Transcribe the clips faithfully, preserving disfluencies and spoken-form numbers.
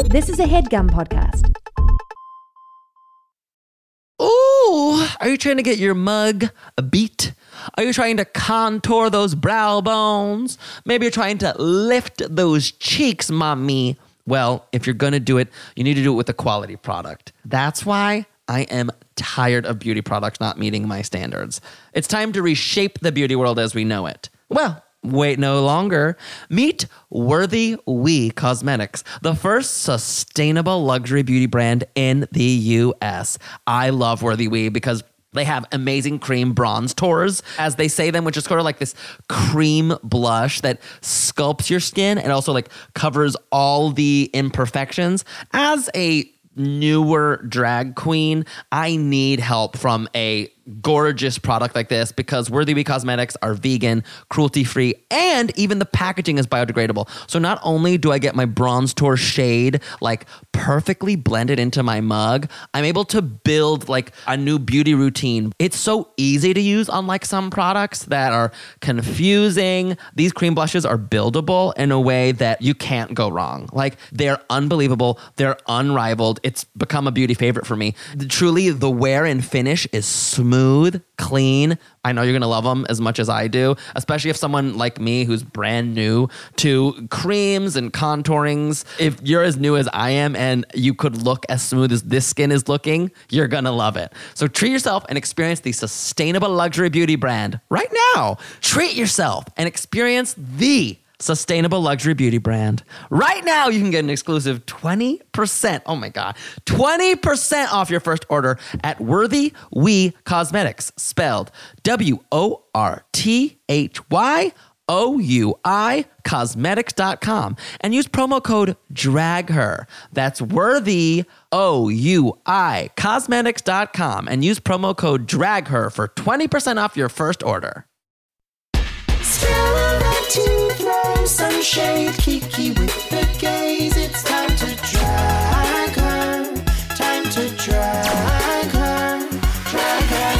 This is a HeadGum podcast. Ooh, are you trying to get your mug a beat? Are you trying to contour those brow bones? Maybe you're trying to lift those cheeks, mommy. Well, if you're going to do it, you need to do it with a quality product. That's why I am tired of beauty products not meeting my standards. It's time to reshape the beauty world as we know it. Well, wait no longer. Meet Worthy We Cosmetics, the first sustainable luxury beauty brand in the U S. I love Worthy We because they have amazing cream bronze tours, as they say them, which is sort of like this cream blush that sculpts your skin and also like covers all the imperfections. As a newer drag queen, I need help from a gorgeous product like this because Worthy We Cosmetics are vegan, cruelty-free, and even the packaging is biodegradable. So not only do I get my bronze tour shade like perfectly blended into my mug, I'm able to build like a new beauty routine. It's so easy to use, unlike some products that are confusing. These cream blushes are buildable in a way that you can't go wrong. Like, they're unbelievable. They're unrivaled. It's become a beauty favorite for me. Truly, the wear and finish is smooth. Smooth, clean. I know you're going to love them as much as I do, especially if someone like me who's brand new to creams and contourings. If you're as new as I am and you could look as smooth as this skin is looking, you're going to love it. So treat yourself and experience the sustainable luxury beauty brand right now. Treat yourself and experience the sustainable luxury beauty brand. Right now, you can get an exclusive twenty percent, oh my God, twenty percent off your first order at Worthy We Cosmetics, spelled W O R T H Y O U I cosmetics dot com, and use promo code DRAGHER. That's Worthy, O U I, cosmetics dot com, and use promo code DRAGHER for twenty percent off your first order. To throw some shade, Kiki with the gaze. It's time to drag her, time to drag her, drag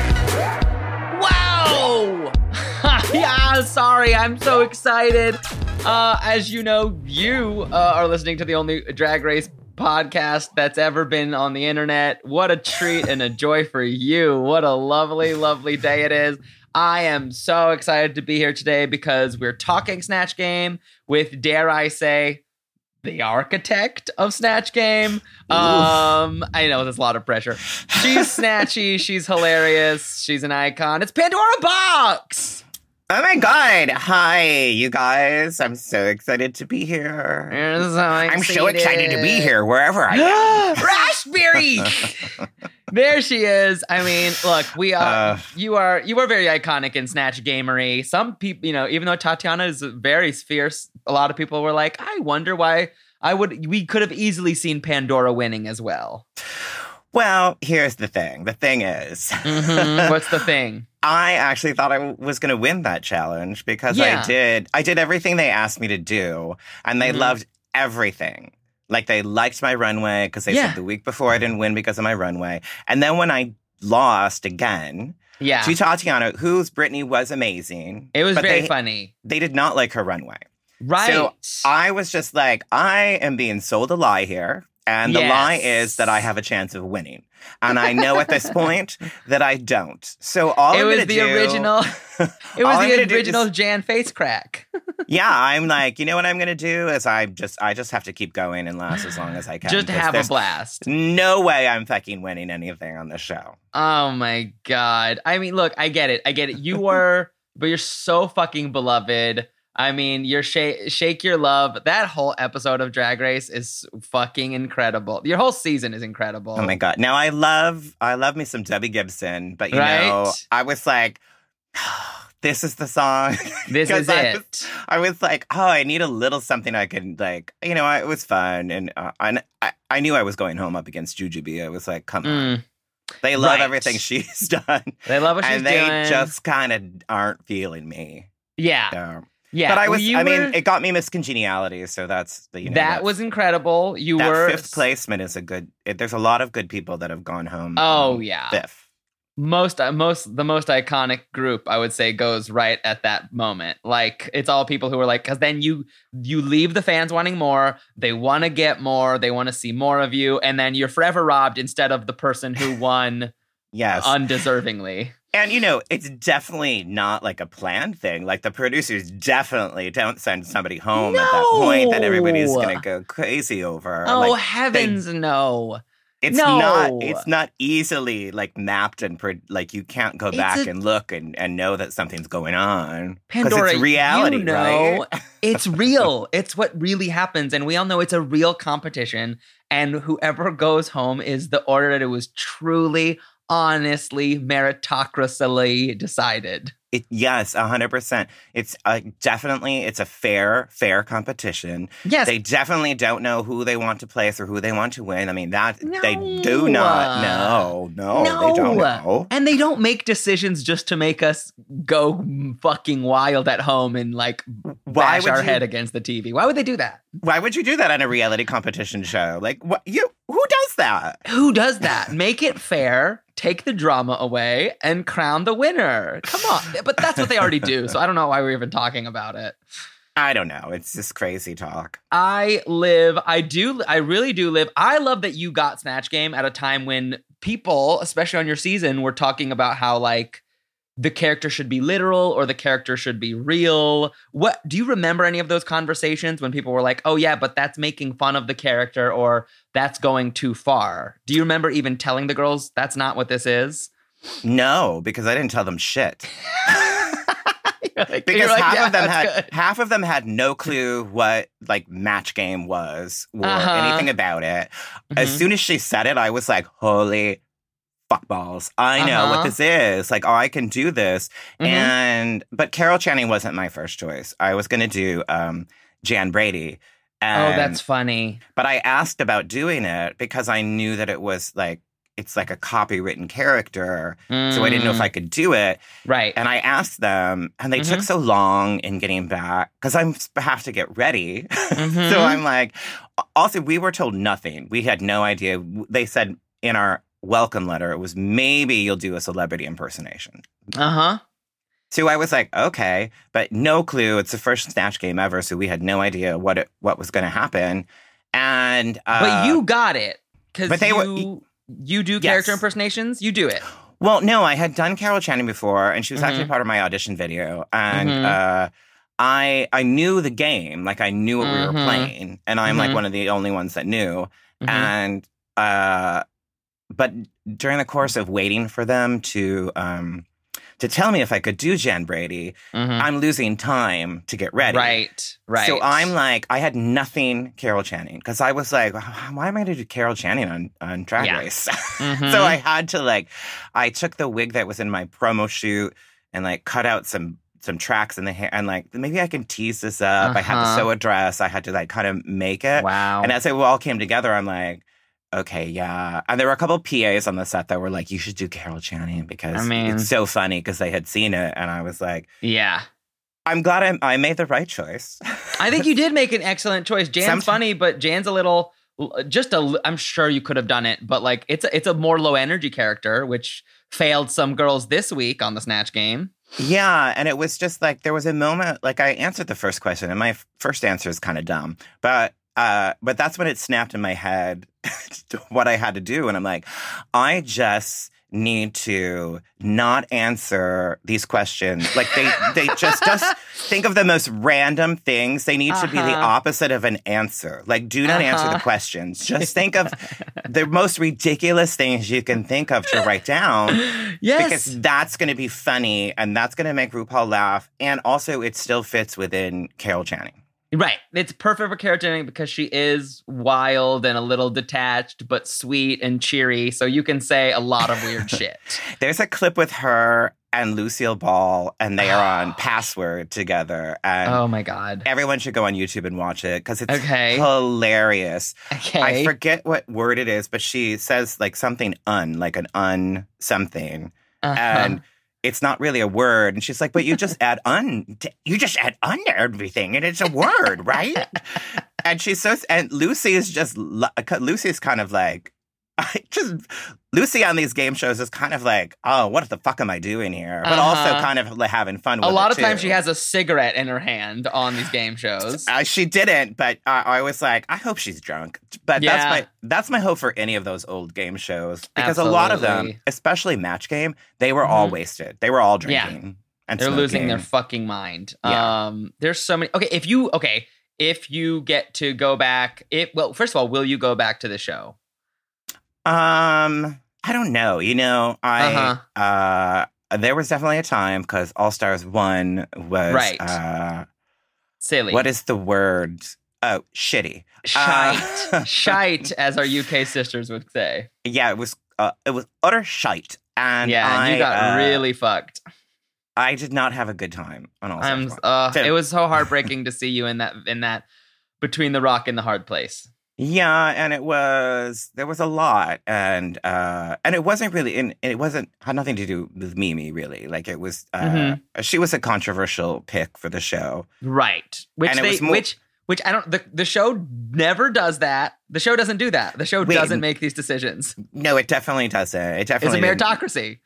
her. Wow! Yeah, sorry, I'm so excited. Uh, as you know, you uh, are listening to the only Drag Race podcast that's ever been on the internet. What a treat and a joy for you. What a lovely, lovely day it is. I am so excited to be here today because we're talking Snatch Game with, dare I say, the architect of Snatch Game. Um, I know there's a lot of pressure. She's snatchy. She's hilarious. She's an icon. It's Pandora Boxx. Oh my God. Hi, you guys. I'm so excited to be here. You're so I'm so excited to be here wherever I am. Raspberry. There she is. I mean, look, we are, uh, you are, you are very iconic in Snatch Gamery. Some people, you know, even though Tatiana is very fierce, a lot of people were like, I wonder why I would, we could have easily seen Pandora winning as well. Well, here's the thing. The thing is. Mm-hmm. What's the thing? I actually thought I was going to win that challenge because yeah. I did, I did everything they asked me to do, and they mm-hmm. loved everything. Like, they liked my runway because they yeah. said the week before I didn't win because of my runway. And then when I lost again yeah. to Tatiana, whose Britney was amazing. It was very they, funny. They did not like her runway. Right. So I was just like, I am being sold a lie here. And the yes. lie is that I have a chance of winning. And I know at this point that I don't. So all it I'm was going to do... the original. It was the original just, Jan face crack. Yeah, I'm like, you know what I'm going to do is I just I just have to keep going and last as long as I can. Just have a blast. No way I'm fucking winning anything on this show. Oh my God. I mean, look, I get it. I get it. You were, but you're so fucking beloved. I mean, your shake, shake your love. That whole episode of Drag Race is fucking incredible. Your whole season is incredible. Oh my God. Now I love, I love me some Debbie Gibson, but you right? know, I was like, this is the song. This is I it. Was, I was like, oh, I need a little something I could like, you know, it was fun. And uh, I, I knew I was going home up against Jujubee. I was like, come on. Mm. They love right. everything she's done. They love what she's and doing. And they just kind of aren't feeling me. Yeah. So. Yeah, but I was, you I mean, were, it got me Miss Congeniality, so that's, the you know. That was incredible. You that were. fifth placement is a good, it, there's a lot of good people that have gone home. Oh, um, yeah. Fifth. most uh, most the most iconic group, I would say, goes right at that moment. Like, it's all people who are like, because then you you leave the fans wanting more. They want to get more. They want to see more of you, and then you're forever robbed instead of the person who won Yes. undeservingly. And, you know, it's definitely not like a planned thing. Like, the producers definitely don't send somebody home at that point that everybody's No. going to go crazy over. Oh, Like, heavens, no. It's No. not it's not easily like mapped and pro- like you can't go It's back a- and look and, and know that something's going on. 'Cause Pandora, it's reality, you know, right? it's real. It's what really happens. And we all know it's a real competition. And whoever goes home is the order that it was truly, honestly, meritocratically decided. It, yes, a hundred percent. It's uh, definitely it's a fair, fair competition. Yes. They definitely don't know who they want to place or who they want to win. I mean, that they No. do not know. No, they don't know. And they don't make decisions just to make us go fucking wild at home and like Why bash would our you- head against the T V. Why would they do that? Why would you do that on a reality competition show? Like, what you? Who does that? Who does that? Make it fair, take the drama away, and crown the winner. Come on. But that's what they already do. So I don't know why we're even talking about it. I don't know. It's just crazy talk. I live, I do, I really do live. I love that you got Snatch Game at a time when people, especially on your season, were talking about how like the character should be literal or the character should be real. What do you remember any of those conversations when people were like, oh yeah, but that's making fun of the character or that's going too far? Do you remember even telling the girls that's not what this is? No, because I didn't tell them shit. Like, Because you're like, half "Yeah, of them that's had good." half of them had no clue what like Match Game was or Uh-huh. anything about it. As Mhm. soon as she said it, I was like, "Holy fuck balls! I know Uh-huh. what this is. Like, oh, I can do this." Mhm. And but Carol Channing wasn't my first choice. I was going to do um, Jan Brady. Oh, And, that's funny. But I asked about doing it because I knew that it was like it's like a copywritten character, so I didn't know if I could do it. Right. And I asked them, and they took Mhm. so long in getting back because I have to get ready. Mhm. So I'm like, also, we were told nothing. We had no idea. They said in our welcome letter, it was maybe you'll do a celebrity impersonation. Uh-huh. So I was like, okay, but no clue. It's the first Snatch Game ever, so we had no idea what it what was going to happen. And uh, But you got it. Because but they you, were- you do Yes. character impersonations? You do it. Well, no, I had done Carol Channing before, and she was actually Mhm. part of my audition video. And Mhm. uh, I I knew the game, like I knew what we were Mhm. playing, and I'm like Mhm. one of the only ones that knew. Mhm. And uh, but during the course of waiting for them to um, to tell me if I could do Jan Brady, Mhm. I'm losing time to get ready. Right. Right. So I'm like, I had nothing Carol Channing because I was like, why am I going to do Carol Channing on, on Drag Yeah. Race? Mhm. So I had to like, I took the wig that was in my promo shoot and like cut out some some tracks in the hair and like maybe I can tease this up. I had to Uh-huh. sew a dress. I had to like kind of make it. Wow. And as it all came together, I'm like, okay, yeah. And there were a couple of P As on the set that were like, you should do Carol Channing because I mean- it's so funny because they had seen it. And I was like, yeah. I'm glad I, I made the right choice. I think you did make an excellent choice. Jan's Somet- funny, but Jan's a little, just a, I'm sure you could have done it, but like it's a, it's a more low energy character, which failed some girls this week on the Snatch Game. Yeah, and it was just like there was a moment like I answered the first question, and my f- first answer is kind of dumb, but uh, but that's when it snapped in my head what I had to do, and I'm like, I just need to not answer these questions. Like they they just just think of the most random things. They need to be the Uh-huh. opposite of an answer. Like do not answer the Uh-huh. questions. Just think of the most ridiculous things you can think of to write down. Yes. Because that's going to be funny and that's going to make RuPaul laugh. And also, it still fits within Carol Channing. Right. It's perfect for Carol Channing because she is wild and a little detached, but sweet and cheery. So you can say a lot of weird shit. There's a clip with her and Lucille Ball, and they are on Password together. And Oh my God. everyone should go on YouTube and watch it because it's Okay. hilarious. Okay. I forget what word it is, but she says like something un, like an un something. Uh-huh. And it's not really a word. And she's like, but you just add un, to, you just add un to everything. And it's a word, right? And she's so, and Lucy is just, Lucy is kind of like, I just Lucy on these game shows is kind of like, oh, what the fuck am I doing here? But Uh-huh. also kind of like having fun with A lot it of times too. she has a cigarette in her hand on these game shows. Uh, she didn't, but uh, I was like, I hope she's drunk. But Yeah. that's my that's my hope for any of those old game shows because a lot of them, Absolutely. especially Match Game, they were all Mhm. wasted. They were all Yeah. drinking and They're losing smoking. their fucking mind. Yeah. Um, there's so many. Okay, if you okay, if you get to go back, it well, first of all, will you go back to the show? Um, I don't know. You know, I Uh-huh. uh, there was definitely a time because All Stars One was Right. Uh, Silly. what is the word? Oh, shitty. shite? Uh, Shite, as our U K sisters would say. Yeah, it was. Uh, it was utter shite, and yeah, I, and you got uh, really fucked. I did not have a good time on All Stars I'm. One. Uh, So- it was so heartbreaking to see you in that in that between the rock and the hard place. Yeah, and it was there was a lot, and uh, and it wasn't really, in, it wasn't had nothing to do with Mimi really. Like it was, uh, Mhm. she was a controversial pick for the show. Right. Which And it they was more- which which I don't the, the show never does that. The show doesn't do that. The show Wait, doesn't make these decisions. No, it definitely doesn't. It It's a definitely didn't. meritocracy.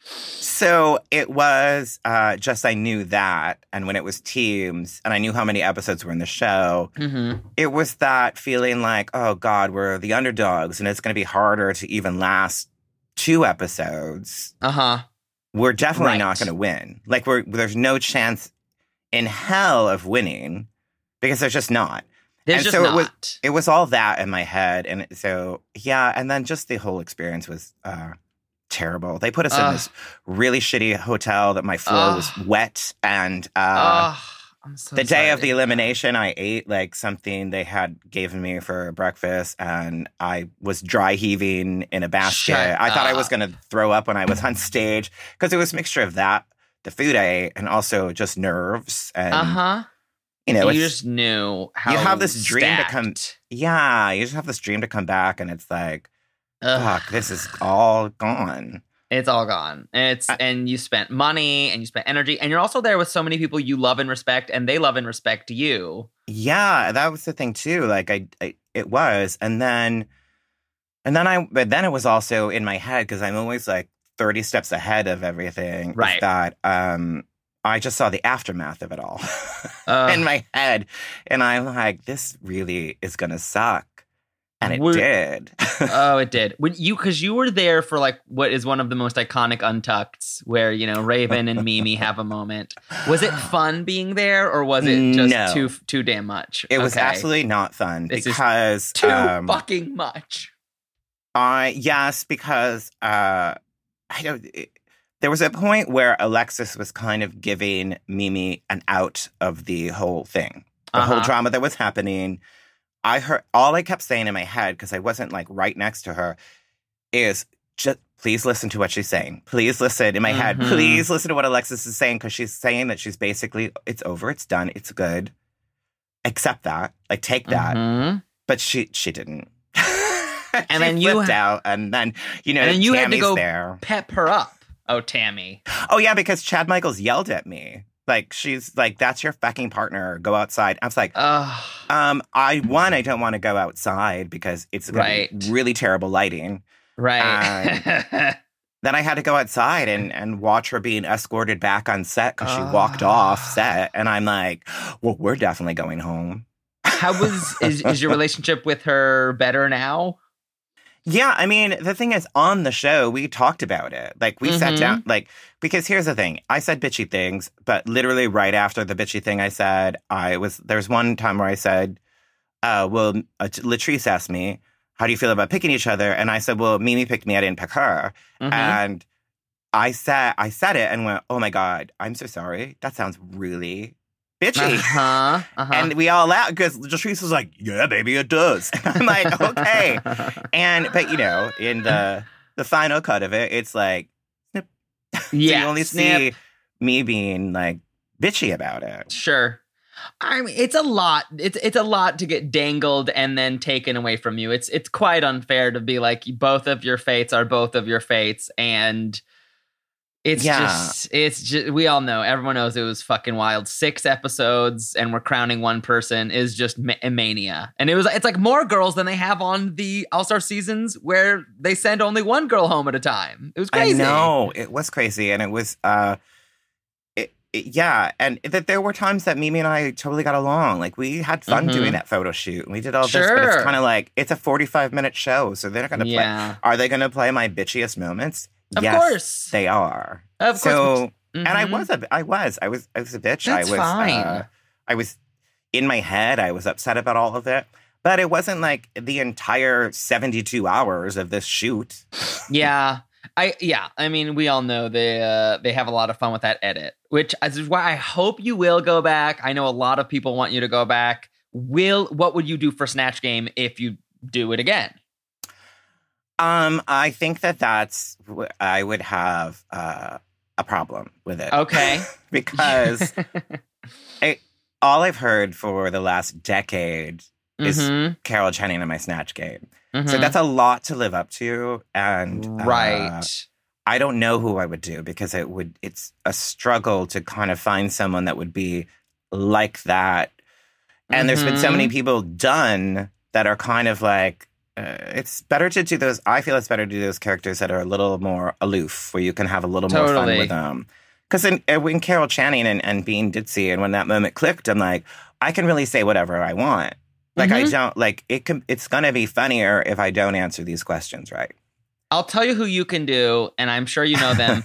So it was uh, just I knew that, and when it was teams, and I knew how many episodes were in the show, Mm-hmm. it was that feeling like, oh God, we're the underdogs, and it's going to be harder to even last two episodes. Uh-huh. We're definitely Right. not going to win. Like we're there's no chance in hell of winning because there's just not. There's And just so not. it was it was all that in my head, and so yeah, and then just the whole experience was uh, terrible. They put us in Ugh. this really shitty hotel that my floor was Ugh. wet, and uh, oh, I'm so the day of sorry. the elimination, I ate like something they had given me for breakfast, and I was dry heaving in a basket. Shut I thought I was up. going to throw up when I was on stage because it was a mixture of that, the food I ate, and also just nerves. And Uh-huh. you know, You it's, just knew how you have this dream to come. stacked. Yeah, you just have this dream to come back, and it's like, Ugh. fuck, this is all gone. It's all gone. And it's I- and you spent money and you spent energy and you're also there with so many people you love and respect and they love and respect you. Yeah, that was the thing too. Like I, I it was, and then, and then I, but then it was also in my head because I'm always like thirty steps ahead of everything. is Right. That um, I just saw the aftermath of it all Ugh. in my head, and I'm like, this really is gonna suck, and it We're- did. Oh, it did. When you because you were there for like what is one of the most iconic Untuckeds, where you know Raven and Mimi have a moment. Was it fun being there, or was it just No. too too damn much? It was Okay. absolutely not fun This is because too um, fucking much. I yes, because uh, I don't. It, there was a point where Alexis was kind of giving Mimi an out of the whole thing, the whole Uh-huh. drama that was happening. I heard all I kept saying in my head because I wasn't like right next to her is just please listen to what she's saying. Please listen in my head. Mhm. Please listen to what Alexis is saying because she's saying that she's basically it's over, it's done, it's good. Accept that, like take that. Mhm. But she she didn't. And She then you flipped ha- out, and then you know, And then you had to Tammy's go there. pep her up. Oh, Tammy. Oh yeah, because Chad Michaels yelled at me. Like she's like, "That's your fucking partner. Go outside." I was like, Ugh. um, I one, I don't want to go outside because it's gonna Right. be really terrible lighting. Right. Then I had to go outside and and watch her being escorted back on set because she Ah. walked off set, and I'm like, "Well, we're definitely going home." How was is is your relationship with her better now? Yeah, I mean, the thing is, on the show, we talked about it. Like, we sat Mhm. down, like, because here's the thing. I said bitchy things, but literally right after the bitchy thing I said, I was, there's one time where I said, uh, well, uh, Latrice asked me, how do you feel about picking each other? And I said, well, Mimi picked me, I didn't pick her. Mhm. And I said, I said it and went, oh my God, I'm so sorry. That sounds really bitchy. Uh-huh. Uh-huh. And we all laughed because Latrice was like, yeah, baby, it does. And I'm like, okay. And but you know, in the the final cut of it, it's like snip. So Yeah, you only snip. see me being like bitchy about it. Sure. I mean, it's a lot. It's it's a lot to get dangled and then taken away from you. It's it's quite unfair to be like both of your fates are both of your fates, and It's Yeah. just, it's just, we all know, everyone knows it was fucking wild. Six episodes and we're crowning one person is just ma- a mania. And it was, it's like more girls than they have on the All-Star seasons where they send only one girl home at a time. It was crazy. I know, it was crazy. And it was, uh, it, it- yeah. And that there were times that Mimi and I totally got along. Like, we had fun Mhm. doing that photo shoot. And we did all this, but Sure. it's kind of like, it's a forty-five minute show. So they're not going to Yeah. play. Are they going to play my bitchiest moments? Of Yes, course. they are. Of course. So, and I Mhm. was a, I was, I was, I was a bitch. That's I was, fine. Uh, I was in my head. I was upset about all of it, but it wasn't like the entire seventy-two hours of this shoot. Yeah. I yeah, I mean, we all know they uh, they have a lot of fun with that edit, which is why I hope you will go back. I know a lot of people want you to go back. Will what would you do for Snatch Game if you do it again? Um, I think that that's I would have uh, a problem with it. Okay. because I, all I've heard for the last decade is Mhm, Carol Channing and my Snatch Game. So mhm. that's a lot to live up to, and uh, right. I don't know who I would do because it would. It's a struggle to kind of find someone that would be like that. And there's been so Mhm. many people done that are kind of like. Uh, it's better to do those. I feel it's better to do those characters that are a little more aloof, where you can have a little more fun Totally. with them. Because in, uh, when Carol Channing and, and being ditzy, and when that moment clicked, I'm like, I can really say whatever I want. Like I Mhm. don't like it. Can, it's gonna be funnier if I don't answer these questions right. I'll tell you who you can do, and I'm sure you know them.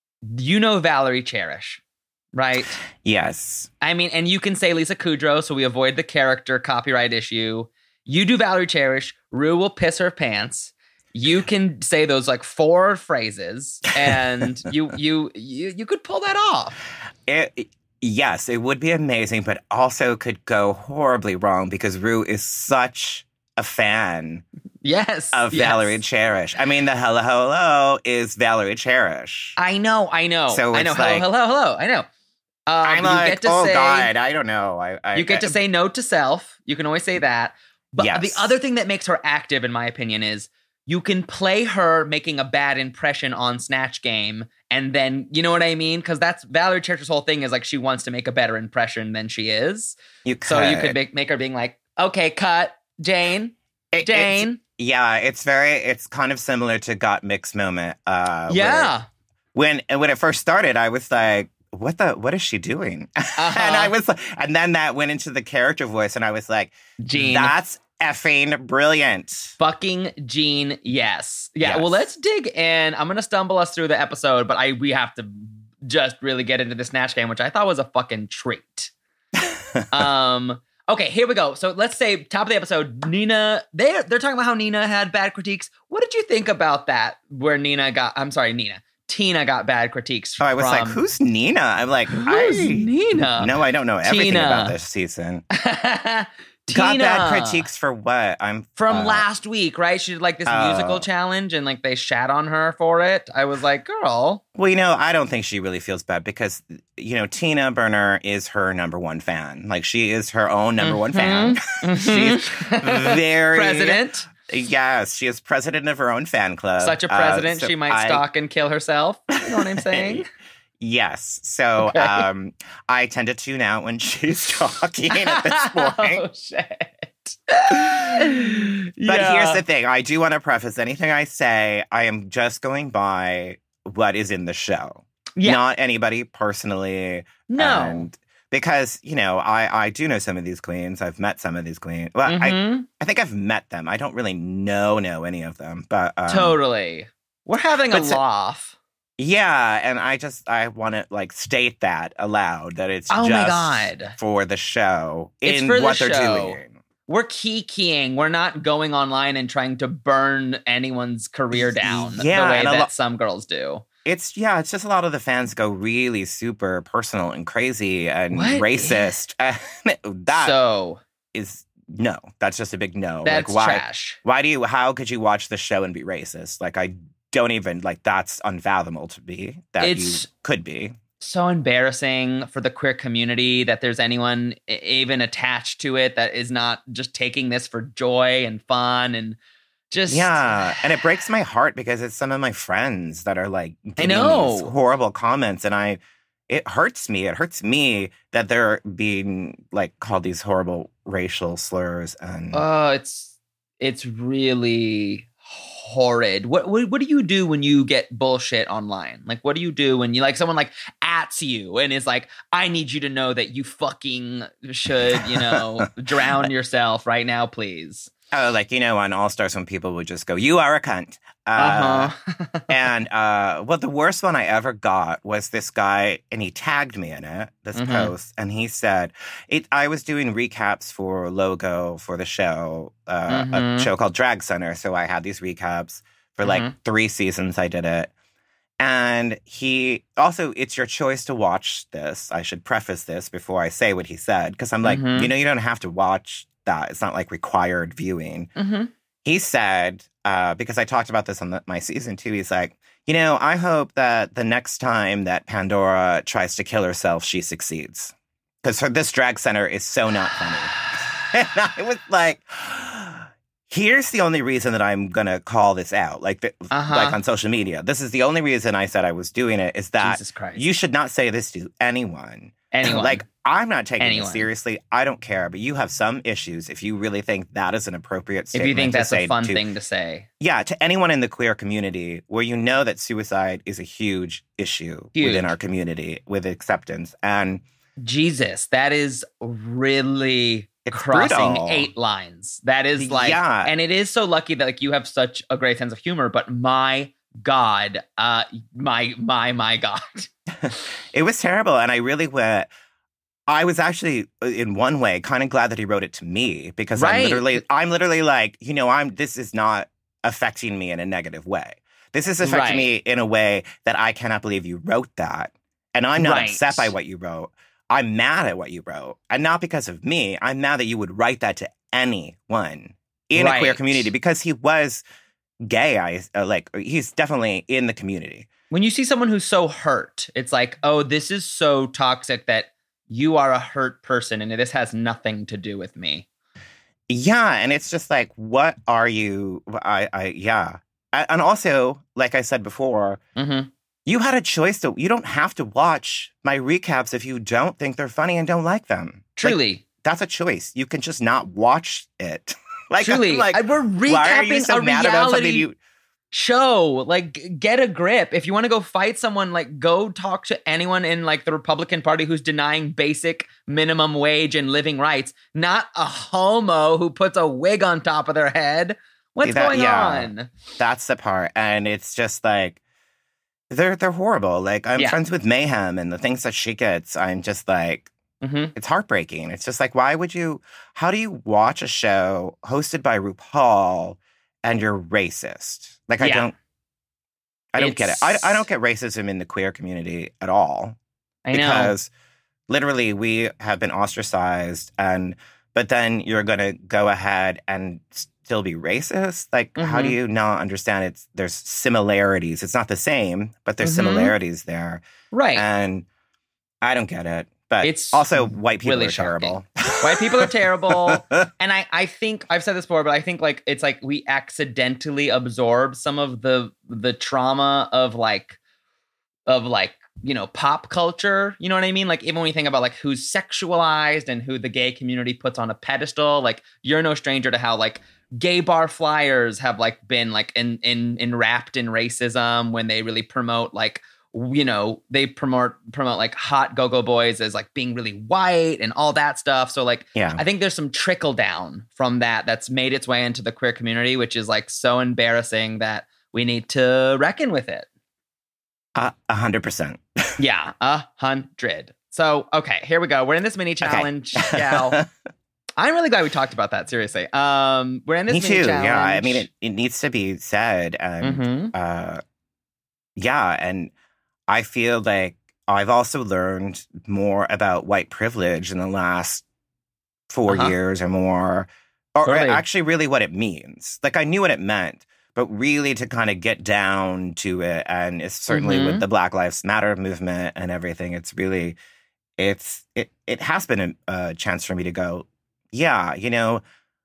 You know Valerie Cherish, right? Yes. I mean, and you can say Lisa Kudrow, so we avoid the character copyright issue. You do Valerie Cherish, Rue will piss her pants. You can say those like four phrases, and you you you you could pull that off. It, yes, it would be amazing, but also could go horribly wrong because Rue is such a fan Yes, of yes. Valerie Cherish. I mean, the hello hello is Valerie Cherish. I know, I know, So I know. it's Hello, like- hello, hello. I know. Um, I'm you like, get to oh say, God, I don't know. I, I you get to I- say note to self. You can always say that. But Yes. the other thing that makes her active, in my opinion, is you can play her making a bad impression on Snatch Game, and then you know what I mean? Because that's Valerie Cherish's whole thing is like she wants to make a better impression than she is. you could. So you could make, make her being like, okay, cut, Jane, It- it's- Jane. Yeah, it's very. It's kind of similar to Got Mix moment. Uh, Yeah. When when it first started, I was like, "What the? What is she doing?" Uh-huh. and I was like, and then that went into the character voice, and I was like, Jean. "That's effing brilliant." Fucking Jean, yes. Yeah, Yes. well, let's dig in. I'm going to stumble us through the episode, but I we have to just really get into the Snatch Game, which I thought was a fucking treat. um, okay, here we go. So let's say top of the episode, Nina, they're, they're talking about how Nina had bad critiques. What did you think about that, where Nina got, I'm sorry, Nina, Tina got bad critiques Oh, I was like, from- "Who's Nina?" I'm like, Who's I, Nina? No, I don't know everything Tina. about this season. Tina. Got bad critiques for what? I'm From uh, last week, right? She did like this Oh. musical challenge and like they shat on her for it. I was like, girl. Well, you know, I don't think she really feels bad because, you know, Tina Burner is her number one fan. Like, she is her own number one fan. She's very President. Yes, she is president of her own fan club. Such a Uh, president, so she might I- stalk and kill herself. You know what I'm saying? Yes. So Okay. um, I tend to tune out when she's talking at this point. Oh, shit. But here's the thing. I do want to preface anything I say, I am just going by what is in the show. Yeah. Not anybody personally. No. And because, you know, I, I do know some of these queens. I've met some of these queens. Well, I, Mhm. I think I've met them. I don't really know know any of them. But um, Totally. We're having a but so- laugh. yeah, and I just I want to like state that aloud that it's Oh my just God. for the show It's in for the what they're show. doing. We're kikiing. We're not going online and trying to burn anyone's career down Yeah, the way and a that lo- some girls do. It's yeah, it's just a lot of the fans go really super personal and crazy and What? racist. And that so is no. That's just a big no. that's like why trash. why do you how could you watch the show and be racist? Like I don't even like that's unfathomable to be that It's- you could be. So embarrassing for the queer community that there's anyone e- even attached to it that is not just taking this for joy and fun. And Just Yeah, and it breaks my heart because it's some of my friends that are like giving know. these horrible comments, and I, it hurts me. It hurts me that they're being like called these horrible racial slurs, and Oh, it's it's really horrid. What, what what do you do when you get bullshit online? Like, what do you do when you like someone like ats you and is like, I need you to know that you fucking should, you know, drown yourself right now, please. oh, like you know, on All Stars when people would just go, "You are a cunt." Uh, Uh-huh. and uh, well, the worst one I ever got was this guy, and he tagged me in it, this Mhm. post, and he said, it, I was doing recaps for Logo for the show, uh, Mhm. a show called Drag Center, so I had these recaps for like Mhm. three seasons I did it. And he, also, it's your choice to watch this. I should preface this before I say what he said, because I'm like, Mhm. you know, you don't have to watch that. It's not like required viewing. Mhm. He said, uh, because I talked about this on the, my season two, he's like, you know, I hope that the next time that Pandora tries to kill herself, she succeeds. Because this drag center is so not funny. And I was like, here's the only reason that I'm going to call this out, like, the, Uh-huh. like on social media. This is the only reason I said I was doing it, is that Jesus Christ. you should not say this to anyone. Anyone. Like, I'm not taking Anyone. it seriously. I don't care. But you have some issues if you really think that is an appropriate if statement you think to that's say a fun to, thing to say. yeah, to anyone in the queer community where you know that suicide is a huge issue Huge. within our community with acceptance. And Jesus, that is really It's crossing brutal. eight lines. That is like, Yeah. and it is so lucky that like you have such a great sense of humor, but my God, uh, my, my, my God. it was terrible. And I really went, I was actually, in one way, kind of glad that he wrote it to me, because I'm Right. literally, I'm literally like, you know, I'm. This is not affecting me in a negative way. This is affecting Right. me in a way that I cannot believe you wrote that, and I'm not Right. upset by what you wrote. I'm mad at what you wrote, and not because of me. I'm mad that you would write that to anyone in a queer Right. community, because he was gay. I uh, like he's definitely in the community. When you see someone who's so hurt, it's like, oh, this is so toxic that you are a hurt person and this has nothing to do with me. Yeah, and it's just like, what are you? I, I, yeah, A- and also, like I said before, Mm-hmm. you had a choice to. You don't have to watch my recaps if you don't think they're funny and don't like them. Like, Truly. that's a choice. You can just not watch it. like, Truly. I'm like, I- we're why are you recapping so a mad about something reality you? show. Like, g- get a grip. If you want to go fight someone, like, go talk to anyone in like the Republican Party who's denying basic minimum wage and living rights, not a homo who puts a wig on top of their head. What's That- going yeah. on? That's the part, and it's just like they're they're horrible. Like, I'm Yeah. friends with Mayhem, and the things that she gets, I'm just like. Mm-hmm. It's heartbreaking. It's just like, why would you, how do you watch a show hosted by RuPaul and you're racist? Like, I Yeah. don't, I don't get it. It's- I, I don't get racism in the queer community at all. I know. Because literally we have been ostracized, and, but then you're going to go ahead and still be racist? Like, how do Mhm. you not understand it's, there's similarities. It's not the same, but there's Mhm. similarities there. Right. And I don't get it. But It's also, white people really are shocking. terrible. White people are terrible. And I, I think I've said this before, but I think like it's like we accidentally absorb some of the the trauma of like of like, you know, pop culture. You know what I mean? Like even when we think about like who's sexualized and who the gay community puts on a pedestal, like you're no stranger to how like gay bar flyers have like been like in in enwrapped in racism when they really promote like, you know, they promote promote like hot go-go boys as like being really white and all that stuff. So like Yeah. I think there's some trickle down from that that's made its way into the queer community, which is like so embarrassing that we need to reckon with it. A a hundred percent. Yeah, a hundred. So okay, here we go. We're in this mini challenge, gal. I'm really glad we talked about that. Seriously, um, we're in this Me mini too. challenge. Yeah. I mean, it, it needs to be said. And Mhm. uh, yeah. And I feel like I've also learned more about white privilege in the last four Uh-huh. years or more, or Totally. actually really what it means. Like, I knew what it meant, but really to kind of get down to it. And it's certainly Mhm. with the Black Lives Matter movement and everything, it's really, it's, it, it has been a, a chance for me to go, yeah, you know,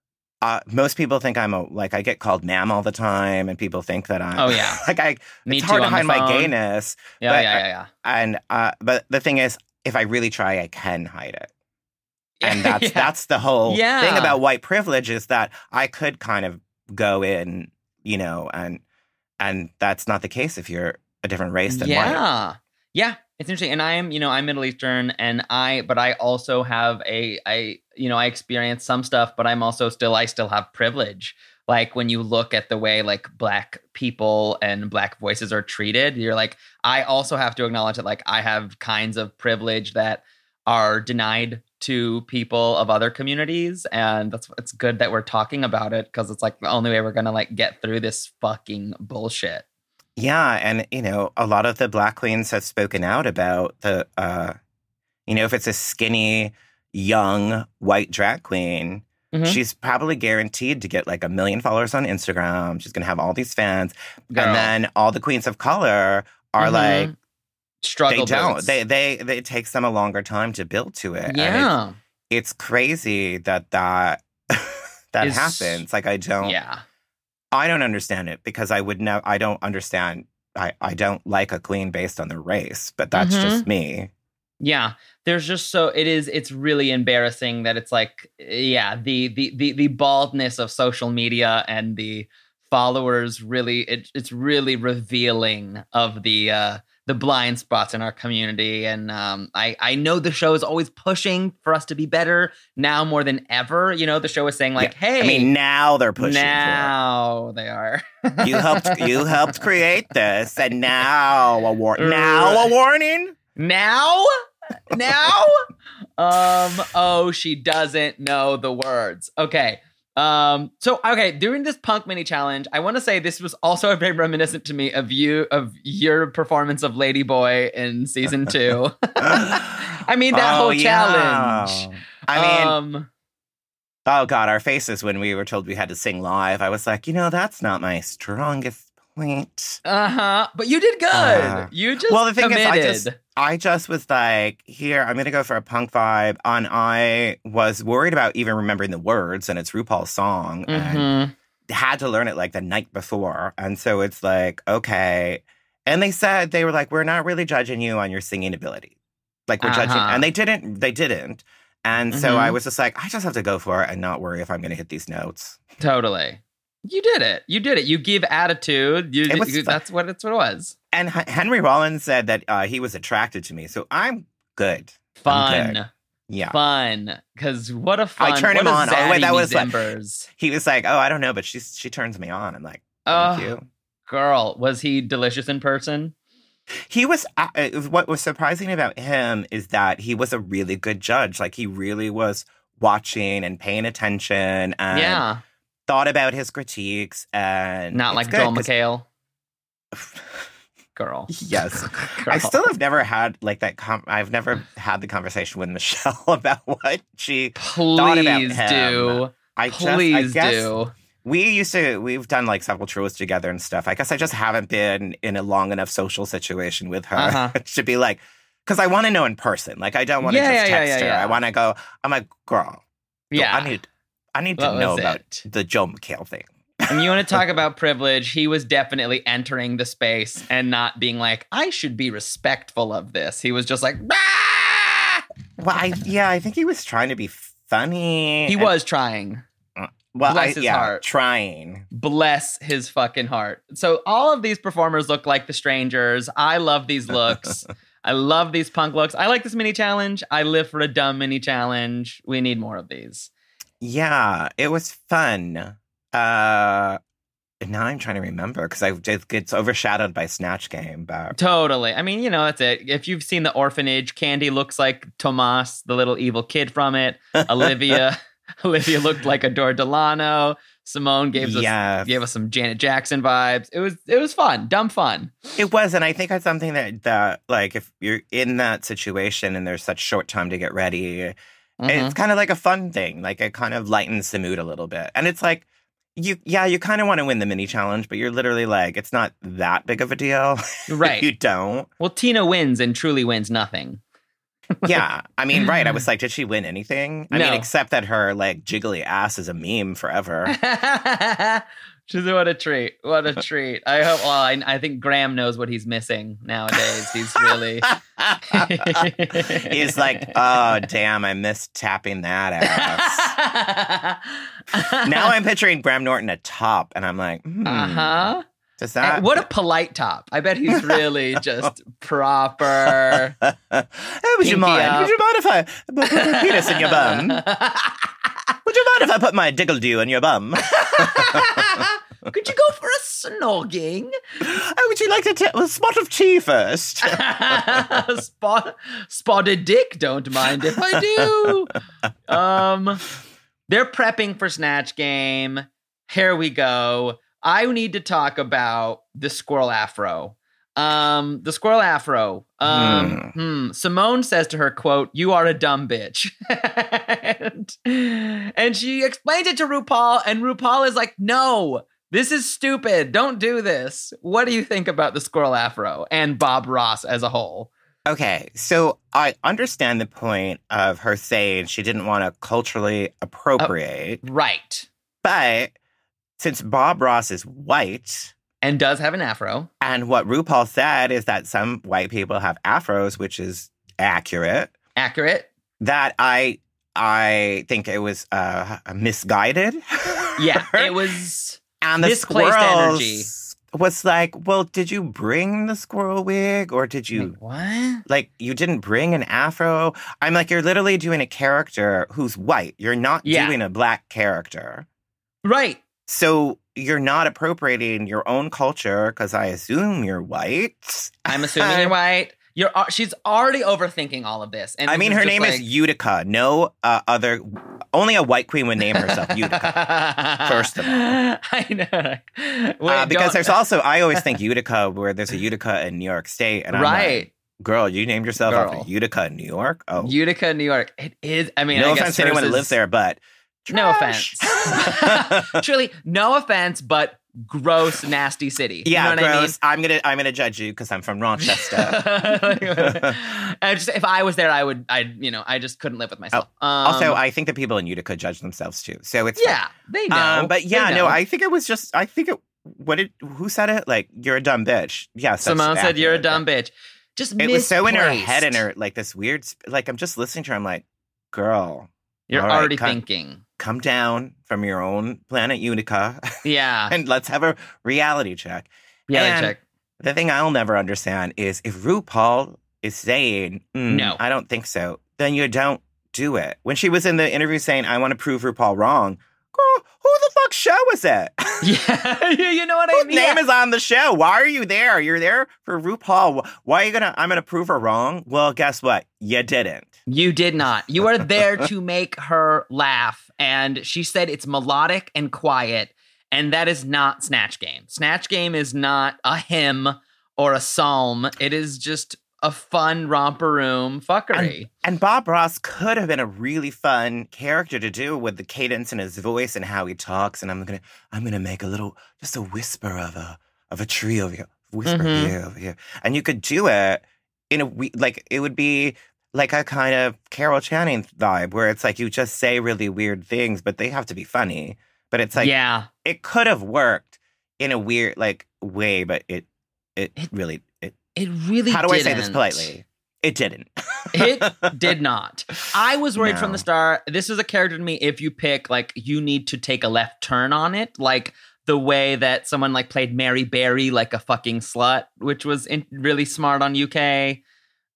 Uh, most people think I'm a like I get called ma'am all the time, and people think that I'm. Oh, yeah. like I. Me it's too hard to on the hide my phone. gayness. Yeah, but, yeah, yeah, yeah. And uh, but the thing is, if I really try, I can hide it. And that's Yeah. that's the whole Yeah. thing about white privilege is that I could kind of go in, you know, and and that's not the case if you're a different race than white. Yeah. Yeah. It's interesting. And I am, you know, I'm Middle Eastern and I, but I also have a, I, you know, I experience some stuff, but I'm also still, I still have privilege. Like when you look at the way like Black people and Black voices are treated, you're like, I also have to acknowledge that like I have kinds of privilege that are denied to people of other communities. And that's, it's good that we're talking about it because it's like the only way we're going to like get through this fucking bullshit. Yeah, and you know, a lot of the Black queens have spoken out about the, uh, you know, if it's a skinny, young white drag queen, Mhm. she's probably guaranteed to get like a million followers on Instagram. She's gonna have all these fans, Girl. and then all the queens of color are Mhm. like Struggle they don't. boots. They, they they it takes them a longer time to build to it. And Yeah. it's, it's crazy that that that Is- happens. Like I don't. Yeah. I don't understand it because I would know. I don't understand. I, I don't like a queen based on their race, but that's Mhm. just me. Yeah. There's just so it is it's really embarrassing that it's like yeah, the the the, the baldness of social media and the followers really it, it's really revealing of the uh the blind spots in our community. And um, I, I know the show is always pushing for us to be better now more than ever. You know, the show is saying like, Yeah. hey, I mean, now they're pushing now they are. for it. You helped. You helped create this, and now a war. Now a warning. Now? Now? um, oh, she doesn't know the words. Okay. Um, so okay, during this punk mini challenge, I want to say this was also very reminiscent to me of you of your performance of Lady Boy in season two. I mean that Oh, whole yeah. challenge. I mean, um, oh god, our faces when we were told we had to sing live. I was like, you know, that's not my strongest point. uh-huh. But you did good. Uh, you just well, the thing committed. is, I just, I just was like, here, I'm going to go for a punk vibe. And I was worried about even remembering the words, and it's RuPaul's song, and Mhm. had to learn it like the night before. And so it's like, okay. And they said, they were like, we're not really judging you on your singing ability. Like, we're judging. Uh-huh. And they didn't, they didn't. And so Mhm. I was just like, I just have to go for it and not worry if I'm going to hit these notes. Totally. You did it. You did it. You give attitude. You, It was you- fun. that's what it's what it was. And H- Henry Rollins said that uh, he was attracted to me. So I'm good. I'm good. Fun. Yeah. Fun. Because what a fun. I turn what him a on. Oh, wait, that zaddy was like- Members. He was like, oh, I don't know, but she's she turns me on. I'm like, Oh, thank you. girl. Was he delicious in person? He was, uh, it was- what was surprising about him is that he was a really good judge. Like, he really was watching and paying attention and yeah. thought about his critiques. And Not it's like good Joel 'cause- McHale. Girl. Yes. Girl. I still have never had like that. Com- I've never had the conversation with Michelle about what she thought about Please him. do. I just, Please I guess do. we used to, we've done like several tours together and stuff. I guess I just haven't been in a long enough social situation with her Uh-huh. to be like, because I want to know in person. Like, I don't want to Yeah, just yeah, text yeah, her. yeah. I want to go, I'm like, girl, Yeah. I need, I need to What know was about it? the Joe McHale thing. And you want to talk about privilege? He was definitely entering the space and not being like, I should be respectful of this. He was just like, "Ah!" Well, I, yeah, I think he was trying to be funny. He and- was trying. well, bless I, his yeah, heart. trying. Bless his fucking heart. So all of these performers look like the strangers. I love these looks. I love these punk looks. I like this mini challenge. I live for a dumb mini challenge. We need more of these. Yeah, it was fun. Uh, now I'm trying to remember because I it gets overshadowed by Snatch Game. But Totally. I mean, you know, that's it. If you've seen The Orphanage, Candy looks like Tomas, the little evil kid from it. Olivia, Olivia looked like Adore Delano. Simone gave us Yes. gave us some Janet Jackson vibes. It was it was fun, dumb fun. it was, and I think it's something that that like if you're in that situation and there's such short time to get ready, Mhm. it's kind of like a fun thing. Like it kind of lightens the mood a little bit, and it's like. You yeah, you kind of want to win the mini challenge, but you're literally like, it's not that big of a deal. Right. You don't. Well, Tina wins and truly wins nothing. Yeah. I mean, right. I was like, did she win anything? I No. mean, except that her like jiggly ass is a meme forever. She's what a treat. What a treat. I hope, well, I, I think Graham knows what he's missing nowadays. He's really. He's like, oh, damn, I missed tapping that ass. Now I'm picturing Graham Norton atop, and I'm like, hmm, Uh huh. does that. What a polite top. I bet he's really just proper. Hey, would you Pinky mind? up. Would you mind if I put my penis in your bum? Would you mind if I put my dickle-dew in your bum? Could you go for a snogging? Oh, would you like to take a spot of tea first? Spot, spotted dick, don't mind if I do. Um, they're prepping for Snatch Game. Here we go. I need to talk about the squirrel afro. Um, the squirrel afro. Um, hmm. Simone says to her, quote, "You are a dumb bitch." and, and she explains it to RuPaul, and RuPaul is like, "No, this is stupid. Don't do this." What do you think about the squirrel afro and Bob Ross as a whole? Okay, so I understand the point of her saying she didn't want to culturally appropriate, Right. but since Bob Ross is white, And does have an afro. and what RuPaul said is that some white people have afros, which is accurate, Accurate. that I I think it was uh, misguided. Yeah, it was and the misplaced squirrels energy. was like, well, did you bring the squirrel wig, or did you? Like, what? Like, you didn't bring an afro? I'm like, you're literally doing a character who's white. You're not Yeah. doing a black character. Right. So you're not appropriating your own culture, because I assume you're white. I'm assuming you're white. You're. uh, She's already overthinking all of this. And I this mean, is her just name like, is Utica. No uh, other, only a white queen would name herself Utica. First of all. I know. Wait, Uh, because don't- there's also, I always think Utica, where there's a Utica in New York State. And I'm right. like, girl, you named yourself Girl. after Utica in New York? Oh. Utica, New York. It is. I mean, no I guess offense to anyone that hers lives is- there, but No trash. offense. Truly, no offense, but gross, nasty city. Yeah, you know what gross. I'm gonna I'm gonna judge you because I'm from Rochester. I mean? And just if I was there, I would. I you know I just couldn't live with myself. um, Also, I think the people in Utica judge themselves too, so it's yeah, they know. fine. Um, but yeah, They no, know. I think it was just I think it. What did who said it? Like, you're a dumb bitch. Yes, that's Simone said you're a accurate, dumb but bitch. Just It was so in her misplaced. head and her like this weird. sp- Like I'm just listening to her. I'm like, girl, You're all right, already come- thinking. come down from your own planet Utica Yeah, and let's have a reality check. reality and check. The thing I'll never understand is if RuPaul is saying, "Mm, No. I don't think so," then you don't do it. When she was in the interview saying, "I want to prove RuPaul wrong," girl, who the fuck show is it? Yeah, you know what I Whose mean. name Yeah. is on the show? Why are you there? You're there for RuPaul. Why are you gonna, I'm gonna prove her wrong? Well, guess what? You didn't. You did not. You are there to make her laugh. And she said it's melodic and quiet. And that is not Snatch Game. Snatch Game is not a hymn or a psalm. It is just a fun romper room fuckery. And Bob Ross could have been a really fun character to do with the cadence in his voice and how he talks. And I'm gonna, I'm gonna make a little, just a whisper of a, of a tree over here, whisper Mhm. here, over here, and you could do it in a we like it would be like a kind of Carol Channing vibe where it's like you just say really weird things, but they have to be funny. But it's like yeah. it could have worked in a weird like way, but it, it, It- really, it. It really How do didn't. I say this politely? It didn't. It did not. I was worried from No. the start. This is a character to me. If you pick, like, you need to take a left turn on it, like the way that someone like played Mary Berry like a fucking slut, which was in- really smart on U K.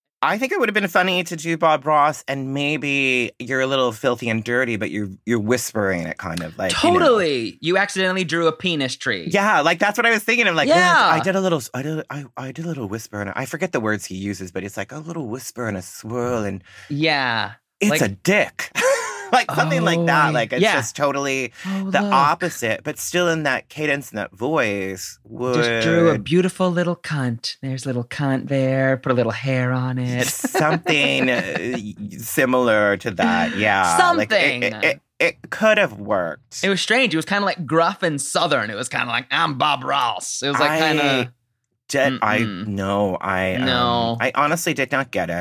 I think it would have been funny to do Bob Ross, and maybe you're a little filthy and dirty, but you're you're whispering it, kind of like you know. Totally, you, accidentally drew a penis tree. Yeah, like that's what I was thinking. I'm like, Yeah. yeah, I did a little, I did, I, I did a little whisper, and I forget the words he uses, but it's like a little whisper and a swirl, and yeah. it's Like- a dick, like something like Oh, that. Like it's yeah. just totally Oh, the look. opposite, but still in that cadence and that voice. Would Just drew a beautiful little cunt. There's little cunt there. Put a little hair on it. something uh, similar to that. Yeah, Like, Something. it, it, it, it could have worked. It was strange. It was kind of like gruff and southern. It was kind of like, I'm Bob Ross. It was like I kind of. did. I Mm-mm. no. I um, No. I honestly did not get it.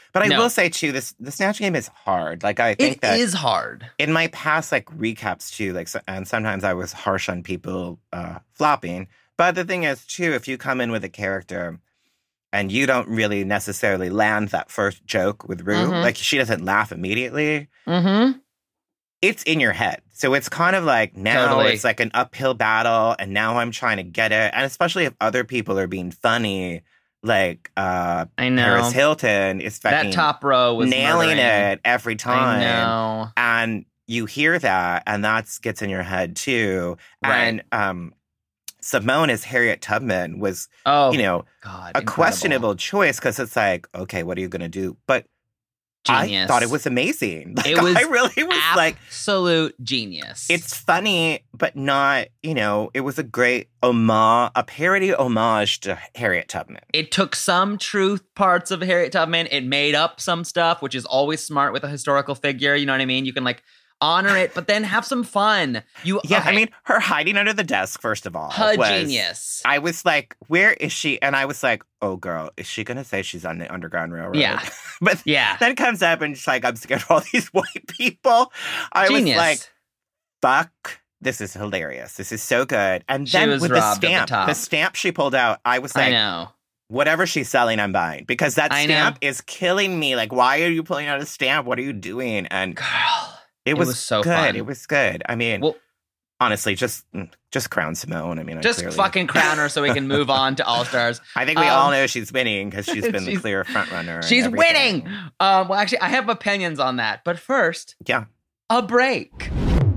But I No. will say too, this the Snatch Game is hard. Like I think It that is hard. in my past like recaps too, like so, and sometimes I was harsh on people uh, flopping. But the thing is too, if you come in with a character and you don't really necessarily land that first joke with Rue, Mhm. like she doesn't laugh immediately, Mm-hmm. it's in your head. So it's kind of like now Totally. it's like an uphill battle, and now I'm trying to get it. And especially if other people are being funny, like uh, I know. Paris Hilton is fucking That top row was nailing murdering. it every time. I know. And you hear that, and that gets in your head too. Right. And um, Simone as Harriet Tubman was, Oh, you know, God. a incredible. questionable choice because it's like, okay, what are you going to do? But Genius. I thought it was amazing. Like, It was I really was like, absolute genius. it's funny, but not, you know, it was a great homage, a parody homage to Harriet Tubman. It took some truth parts of Harriet Tubman. It made up some stuff, which is always smart with a historical figure. You know what I mean? You can like honor it, but then have some fun. You Yeah, okay. I mean, her hiding under the desk, first of all, Her was, genius. I was like, where is she? And I was like, oh, girl, is she going to say she's on the Underground Railroad? Yeah. But Yeah. then comes up and she's like, I'm scared of all these white people. I Genius. was like, fuck, this is hilarious. This is so good. And She then was with the robbed at the stamp, top. the stamp she pulled out, I was I like, know. whatever she's selling, I'm buying. Because that I know. stamp is killing me. Like, why are you pulling out a stamp? What are you doing? And Girl. it It was, was so good. fun. It was good. I mean, Well, honestly, just just crown Simone. I mean, I just clearly- fucking crown her so we can move on to All Stars. I think we Um, all know she's winning because she's been the she's- clear front runner. and She's everything. winning. Um, well, actually, I have opinions on that. But first, Yeah. a break.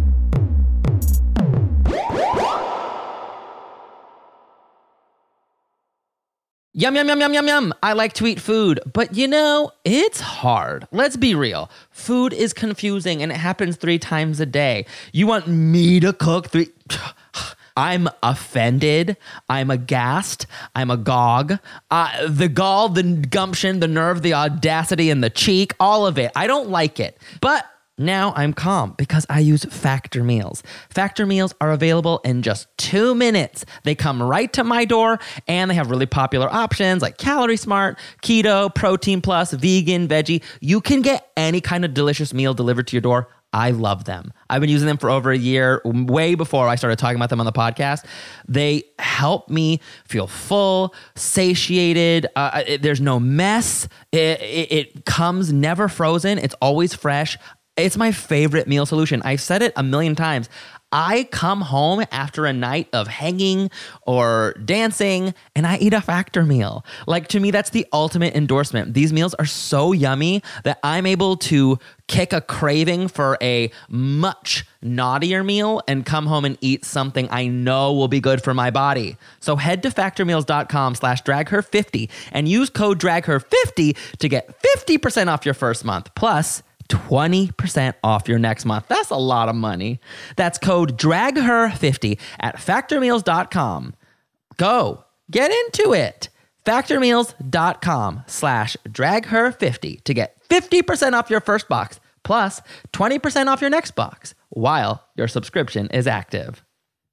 Yum, yum, yum, yum, yum, yum. I like to eat food, but you know, it's hard. Let's be real. Food is confusing and it happens three times a day. You want me to cook three? I'm offended. I'm aghast. I'm agog. Uh, the gall, the gumption, the nerve, the audacity, and the cheek, all of it. I don't like it. But now I'm calm because I use Factor Meals. Factor Meals are available in just two minutes. They come right to my door and they have really popular options like Calorie Smart, Keto, Protein Plus, Vegan, Veggie. You can get any kind of delicious meal delivered to your door. I love them. I've been using them for over a year, way before I started talking about them on the podcast. They help me feel full, satiated. Uh, it, there's no mess. It, it, it comes never frozen. It's always fresh. It's my favorite meal solution. I've said it a million times. I come home after a night of hanging or dancing and I eat a Factor meal. Like, to me, that's the ultimate endorsement. These meals are so yummy that I'm able to kick a craving for a much naughtier meal and come home and eat something I know will be good for my body. So head to factormeals.com slash dragher50 and use code dragher fifty to get fifty percent off your first month. Plus, twenty percent off your next month. That's a lot of money. That's code dragher fifty at factormeals.com. Go. Get into it. Factormeals.com slash dragher50 to get fifty percent off your first box plus twenty percent off your next box while your subscription is active.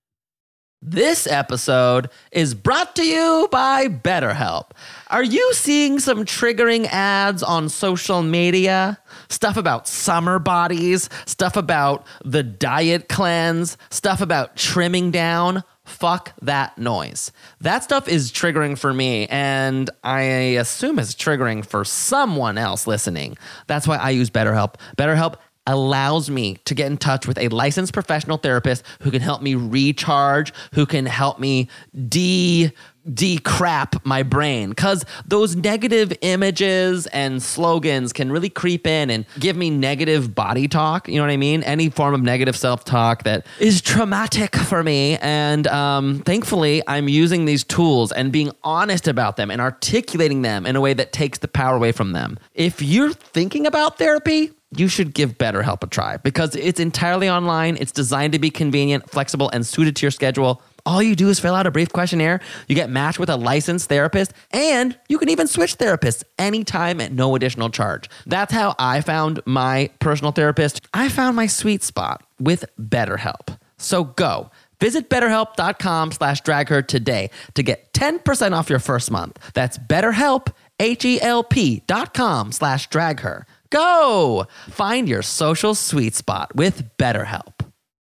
This episode is brought to you by BetterHelp. Are you seeing some triggering ads on social media? Stuff about summer bodies, stuff about the diet cleanse, stuff about trimming down? Fuck that noise. That stuff is triggering for me, and I assume it's triggering for someone else listening. That's why I use BetterHelp. BetterHelp allows me to get in touch with a licensed professional therapist who can help me recharge, who can help me de decrap my brain, because those negative images and slogans can really creep in and give me negative body talk. You know what I mean? Any form of negative self-talk that is traumatic for me. And um, thankfully, I'm using these tools and being honest about them and articulating them in a way that takes the power away from them. If you're thinking about therapy, you should give BetterHelp a try because it's entirely online. It's designed to be convenient, flexible, and suited to your schedule. All you do is fill out a brief questionnaire. You get matched with a licensed therapist, and you can even switch therapists anytime at no additional charge. That's how I found my personal therapist. I found my sweet spot with BetterHelp. So go. Visit betterhelp.com slash dragher today to get ten percent off your first month. That's BetterHelp, H-E-L-P dot com slash drag her. Go! Find your social sweet spot with BetterHelp.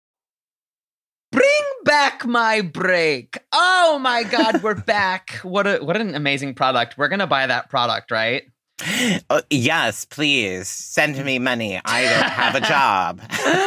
Bring back my break. Oh my God, we're back. What a what an amazing product. We're gonna buy that product, right? Oh, yes, please send me money. I don't have a job.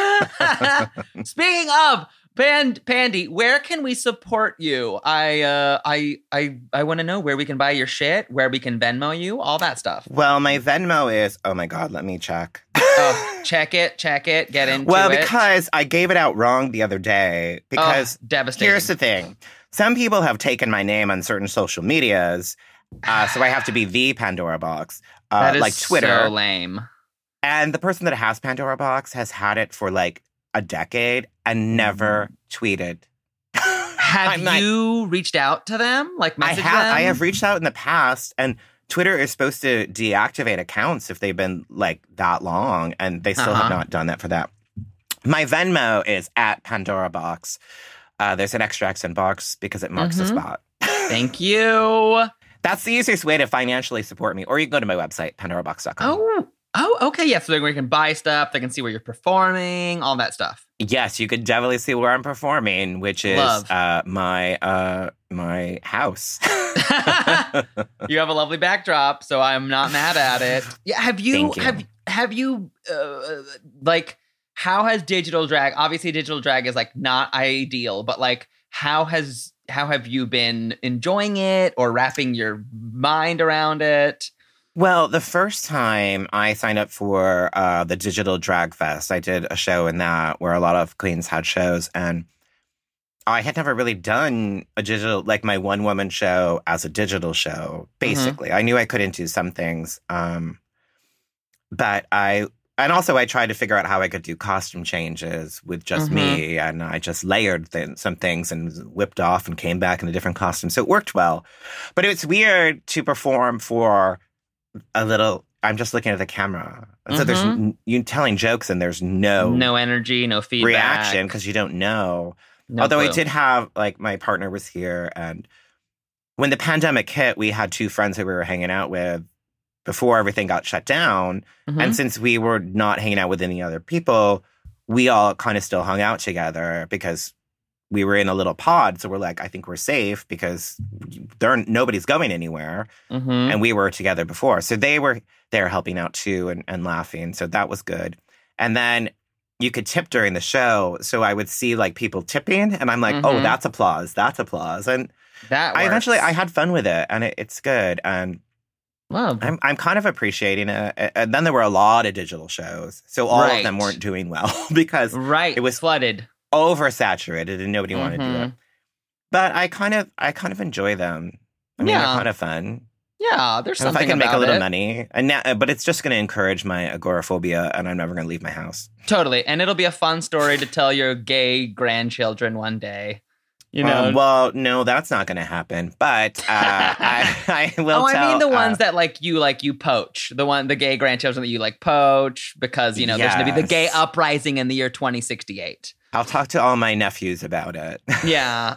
Speaking of Pand- Pandy, where can we support you? I uh, I I I want to know where we can buy your shit, where we can Venmo you, all that stuff. Well, my Venmo is, oh my God, let me check. Oh, check it, check it, get into well, it. because I gave it out wrong the other day. Because oh, devastating. Here's the thing. Some people have taken my name on certain social medias, uh, so I have to be the Pandora Box. Uh, that is like Twitter. so lame. And the person that has Pandora Box has had it for like a decade and never tweeted. Have I'm you like, reached out to them? Like I messaged have, them? I have reached out in the past, and Twitter is supposed to deactivate accounts if they've been like that long, and they still Uh-huh. have not done that for that. My Venmo is at Pandora Box. Uh, there's an extra accent box because it marks Mhm. the spot. Thank you. That's the easiest way to financially support me. Or you can go to my website, pandora box dot com. Oh, oh, okay. Yeah, so they can buy stuff. They can see where you're performing, all that stuff. Yes, you could definitely see where I'm performing, which is Love. uh, my uh, my house. You have a lovely backdrop, so I'm not mad at it. Yeah, have you, Thank you. have have you uh, like how has digital drag? Obviously, digital drag is like not ideal, but like how has how have you been enjoying it or wrapping your mind around it? Well, the first time I signed up for uh, the Digital Drag Fest, I did a show in that where a lot of queens had shows, and I had never really done a digital, like my one woman show as a digital show, basically. I knew I couldn't do some things. Um, but I, and also I tried to figure out how I could do costume changes with just Mhm. me. And I just layered th- some things and whipped off and came back in a different costume. So it worked well. But it's weird to perform for a little, I'm just looking at the camera. And so there's, n- you're telling jokes and there's no, No energy, no feedback. reaction because you don't know. No Although I clue. did have, like, my partner was here, and when the pandemic hit, we had two friends that we were hanging out with before everything got shut down. Mhm. And since we were not hanging out with any other people, we all kind of still hung out together because we were in a little pod. So we're like, I think we're safe because there nobody's going anywhere. Mhm. And we were together before. So they were there helping out too and, and laughing. So that was good. And then you could tip during the show. So I would see like people tipping and I'm like, oh, Mhm. that's applause. That's applause. And That I eventually, works. I had fun with it and it, it's good. And Love. I'm, I'm kind of appreciating it. And then there were a lot of digital shows. So all Right. of them weren't doing well because Right. it was flooded. oversaturated and nobody wanted to do it. Mhm. But I kind of, I kind of enjoy them. I mean, Yeah. they're kind of fun. Yeah, there's And if something I can make a about little it. money, and now, but it's just going to encourage my agoraphobia, and I'm never going to leave my house. Totally. And it'll be a fun story to tell your gay grandchildren one day. You know? Um, well, no, that's not going to happen. But uh, I, I will. oh, I tell, mean the ones uh, that like you like you poach. The one the gay grandchildren that you like poach because, you know, there's gonna be the gay Yes. uprising in the year twenty sixty-eight. I'll talk to all my nephews about it. Yeah.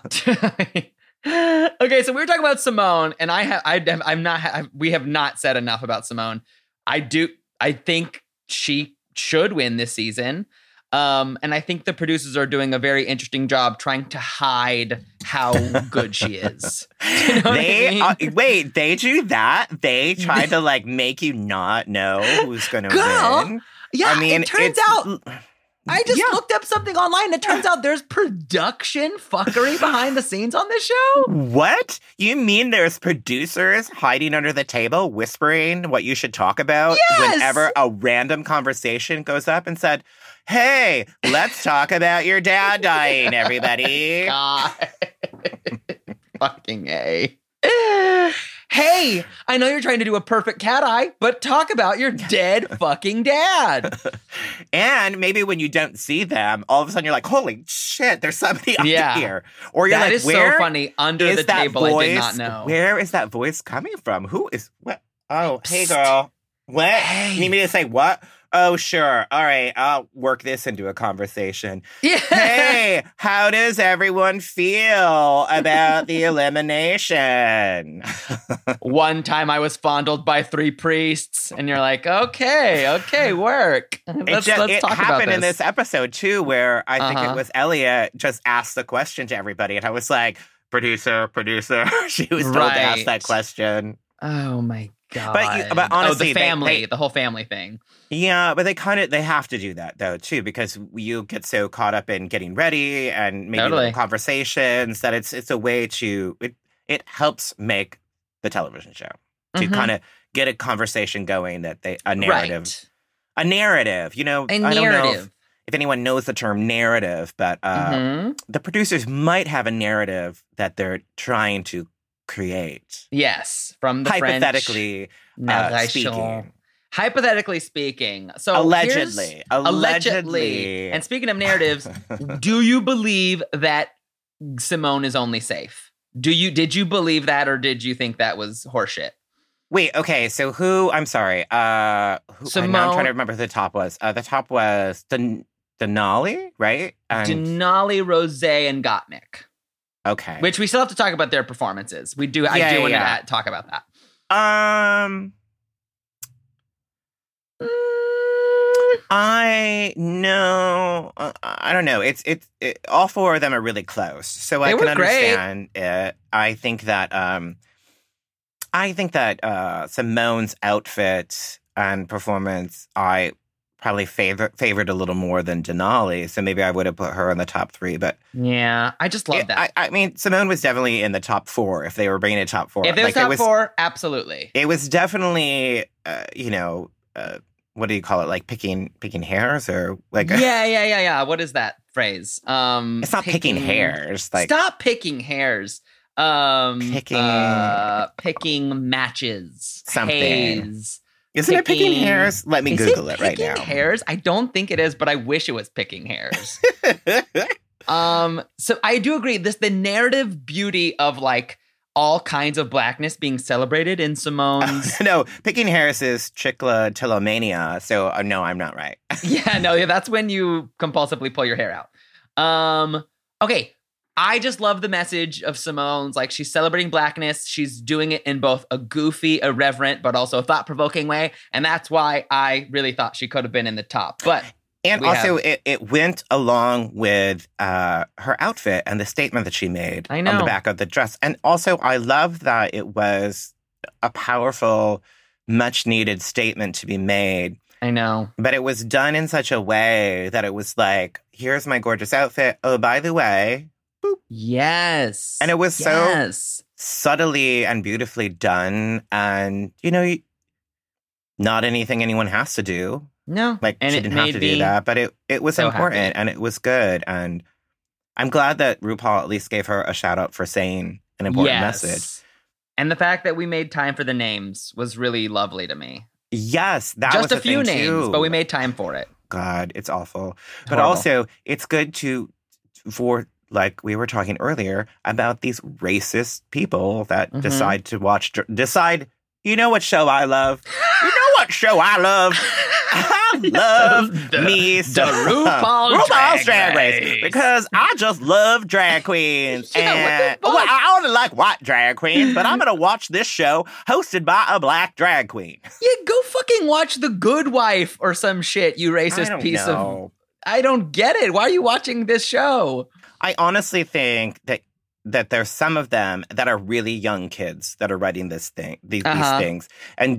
Okay, so we were talking about Simone, and I have, I have, I'm not, I, we have not said enough about Simone. I do, I think she should win this season, um, and I think the producers are doing a very interesting job trying to hide how good she is. You know what I they mean? uh, wait, they do that. They tried to like make you not know who's going to Girl, win. yeah, I mean, it turns it's- out. I just yeah. looked up something online. It turns out there's production fuckery behind the scenes on this show. What? You mean there's producers hiding under the table whispering what you should talk about Yes! whenever a random conversation goes up and said, hey, let's talk about your dad dying, everybody. God. Fucking A. Hey, I know you're trying to do a perfect cat eye, but talk about your dead fucking dad. And maybe when you don't see them, all of a sudden you're like, holy shit, there's somebody up Yeah. here. Or you're That like, is where so funny. Under is the that table, voice? I did not know. Where is that voice coming from? Who is what? Oh, hey girl. What? Hey. You need me to say what? oh, sure. All right, I'll work this into a conversation. Yeah. Hey, how does everyone feel about the elimination? One time I was fondled by three priests, and you're like, okay, okay, work. It, Let's, just, let's it talk about happened this. in this episode, too, where I think Uh-huh. it was Elliot just asked the question to everybody. And I was like, producer, producer. She was told to ask Right. that question. Oh my god! But you- but honestly, oh, the they- family, they- the whole family thing. Yeah, but they kind of, they have to do that, though, too, because you get so caught up in getting ready and maybe Totally. little conversations that it's it's a way to, it, it helps make the television show. To Mhm. kind of get a conversation going that they, a narrative. Right. A narrative, you know. A I don't know if, narrative. if anyone knows the term narrative, but uh, Mhm. the producers might have a narrative that they're trying to create. Yes, from the Hypothetically French uh, narration. speaking. Hypothetically speaking. So Allegedly. here's- Allegedly. And speaking of narratives, do you believe that Simone is only safe? Do you did you believe that, or did you think that was horseshit? Wait, okay, so who, I'm sorry, uh, who, I- now I'm Simone- trying to remember who the top was. Uh, the top was Den- Denali, right? And, Denali, Rose, and Gottmik. okay. Which we still have to talk about their performances. We do. I Yeah, do yeah, want yeah. to talk about that. Um, I know. Uh, I don't know. It's it's it, all four of them are really close, so I They can were great. understand it. I think that um, I think that uh, Simone's outfit and performance, I probably favor favored a little more than Denali. So maybe I would have put her in the top three. But Yeah, I just love it- that. I, I mean, Simone was definitely in the top four if they were bringing it top four. if there's Like, it top was, four, absolutely. it was definitely, uh, you know. Uh, what do you call it? Like picking picking hairs or like yeah, yeah, yeah, yeah. What is that phrase? Um, it's not picking, hairs. Like stop picking hairs. Um, Picking- uh, picking matches. Something. Haze. isn't it picking picking- hairs? Let me Is Google it, right picking now. Hairs? I don't think it is, but I wish it was picking hairs. um, so I do agree. This the narrative beauty of like all kinds of blackness being celebrated in Simone's. No, picking hairs is trichotillomania. So uh, no, I'm not right. Yeah, no, yeah, that's when you compulsively pull your hair out. Um, okay. I just love the message of Simone's. Like, she's celebrating blackness. She's doing it in both a goofy, irreverent, but also thought-provoking way. And that's why I really thought she could have been in the top. But And We also, have- it, it went along with uh, her outfit and the statement that she made I on the know. back of the dress. And also, I love that it was a powerful, much needed statement to be made. I know. But it was done in such a way that it was like, here's my gorgeous outfit. Oh, by the way. Yes. And it was so- yes. Subtly and beautifully done. And, you know, y- not anything anyone has to do. No. Like, And she it didn't have made to me do that. But it, it was so important happy. and it was good. And I'm glad that RuPaul at least gave her a shout out for saying an important Yes. message. And the fact that we made time for the names was really lovely to me. Yes, that Just was a few thing, names, too. but we made time for it. God, it's awful. But Horrible. also, it's good to, for, like we were talking earlier, about these racist people that Mhm. decide to watch, decide, you know what show I love? You know what show I love? I love The- me the some RuPaul's RuPaul's Drag Drag Race. Race. Because I just love drag queens. Yeah, what the and fuck? well, I only like white drag queens, but I'm going to watch this show hosted by a black drag queen. Yeah, go fucking watch The Good Wife or some shit, you I racist don't piece of. know. I don't get it. Why are you watching this show? I honestly think that that there's some of them that are really young kids that are writing this thing, these, Uh-huh. these things, and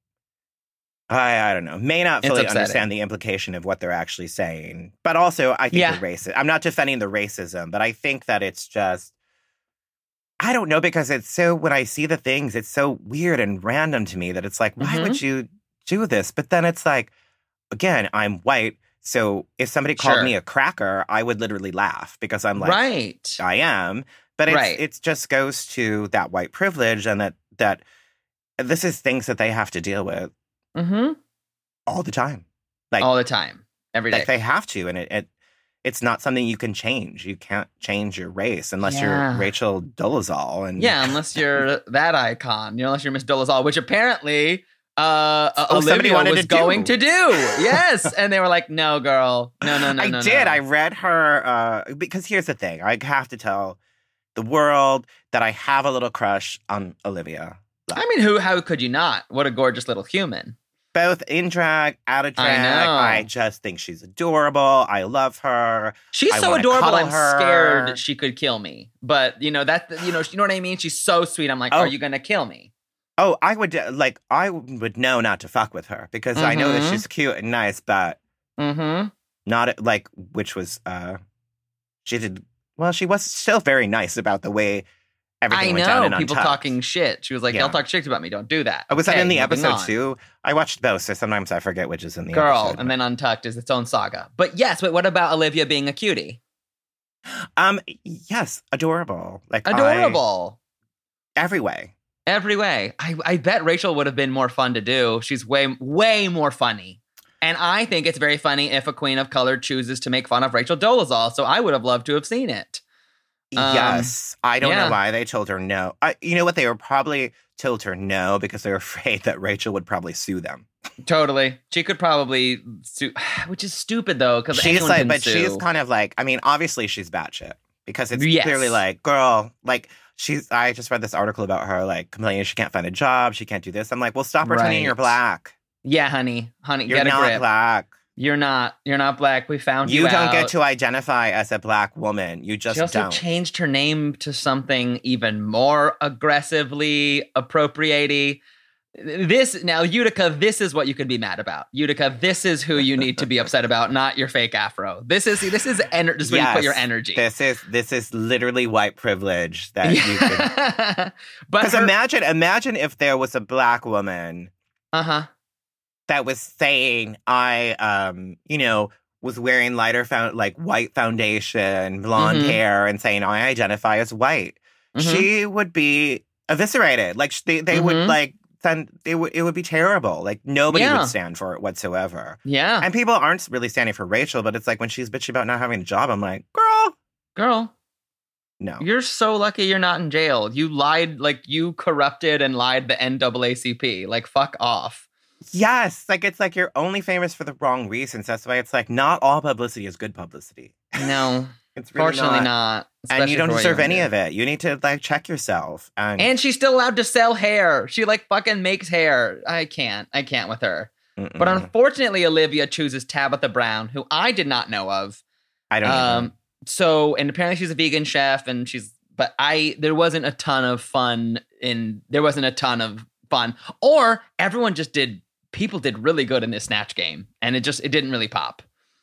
I I don't know, may not It's fully upsetting. understand the implication of what they're actually saying. But also, I think Yeah. the racist. I'm not defending the racism, but I think that it's just. I don't know, because it's so, when I see the things, it's so weird and random to me that it's like, why Mhm. would you do this? But then it's like, again, I'm white. So if somebody called Sure. me a cracker, I would literally laugh because I'm like, right. I am. But it's, Right. it just goes to that white privilege and that, that this is things that they have to deal with Mm-hmm. all the time. Like, All the time. Every day. like they have to. And it, it it's not something you can change. You can't change your race unless Yeah. you're Rachel Dolezal. And Yeah, unless you're that icon. You know, unless you're Miss Dolezal, which apparently uh, uh, Oh, somebody Olivia wanted was to do. going to do. Yes. And they were like, no, girl. No, no, no, I no, did. no. I read her uh, because here's the thing. I have to tell the world that I have a little crush on Olivia. I mean, who? How could you not? What a gorgeous little human. Both in drag, out of I drag. know. I just think she's adorable. I love her. She's I so wanna adorable. cuddle I'm her. scared she could kill me. But you know that you know you know what I mean. She's so sweet. I'm like, Oh. are you gonna kill me? Oh, I would uh, like. I would know not to fuck with her because I know that Mhm. she's cute and nice, but Mm-hmm. not like which was. uh She did well. She was still very nice about the way everything I went down know in people Untucked. talking shit. She was like, Yeah. "Don't talk shit about me. Don't do that." Oh, was that Okay, in the moving episode on. too? I watched both, so sometimes I forget which is in the Girl, episode. and then Untucked is its own saga. But yes, but what about Olivia being a cutie? um, yes, adorable, like I- Adorable. every way. Every way. I, I bet Rachel would have been more fun to do. She's way, way more funny. And I think it's very funny if a queen of color chooses to make fun of Rachel Dolezal. So I would have loved to have seen it. Um, yes, I don't yeah. know why they told her no. I, you know what? They were probably told her no because they were afraid that Rachel would probably sue them. Totally. She could probably sue, which is stupid though, because She's anyone like, can but sue. she's kind of like. I mean, obviously she's batshit because it's Yes. clearly like, girl, like. She's. I just read this article about her, like complaining she can't find a job, she can't do this. I'm like, well, stop pretending Right. you're black. Yeah, honey. Honey, You're get a not grip. black. You're not. You're not black. We found you You don't out. get to identify as a black woman. You just She also don't. changed her name to something even more aggressively appropriating. This now, Utica, this is what you could be mad about. Utica, this is who you need to be upset about, not your fake afro. This is this is ener- just where you put Yes. your energy. This is this is literally white privilege that you could. Yeah. but Because imagine, imagine if there was a black woman uh huh. that was saying, "I, um, you know, was wearing lighter found like white foundation, blonde Mhm. hair, and saying I identify as white," Mhm. she would be eviscerated. Like sh- they, they would Mhm. like then it would it would be terrible. Like nobody Yeah. would stand for it whatsoever. Yeah, And people aren't really standing for Rachel, but it's like when she's bitching about not having a job, I'm like, girl, girl, no. you're so lucky you're not in jail. You lied, like you corrupted and lied the N double A C P. Like fuck off. Yes, like it's like you're only famous for the wrong reasons. That's why it's like not all publicity is good publicity. No, It's really fortunately not. not. And you don't deserve any it. of it. You need to like check yourself. And, And she's still allowed to sell hair. She like fucking makes hair. I can't. I can't with her. Mm-mm. But unfortunately, Olivia chooses Tabitha Brown, who I did not know of. I don't know. Um, so, and apparently she's a vegan chef, and she's. But I, there wasn't a ton of fun in. There wasn't a ton of fun, or everyone just did. People did really good in this snatch game, and it just it didn't really pop.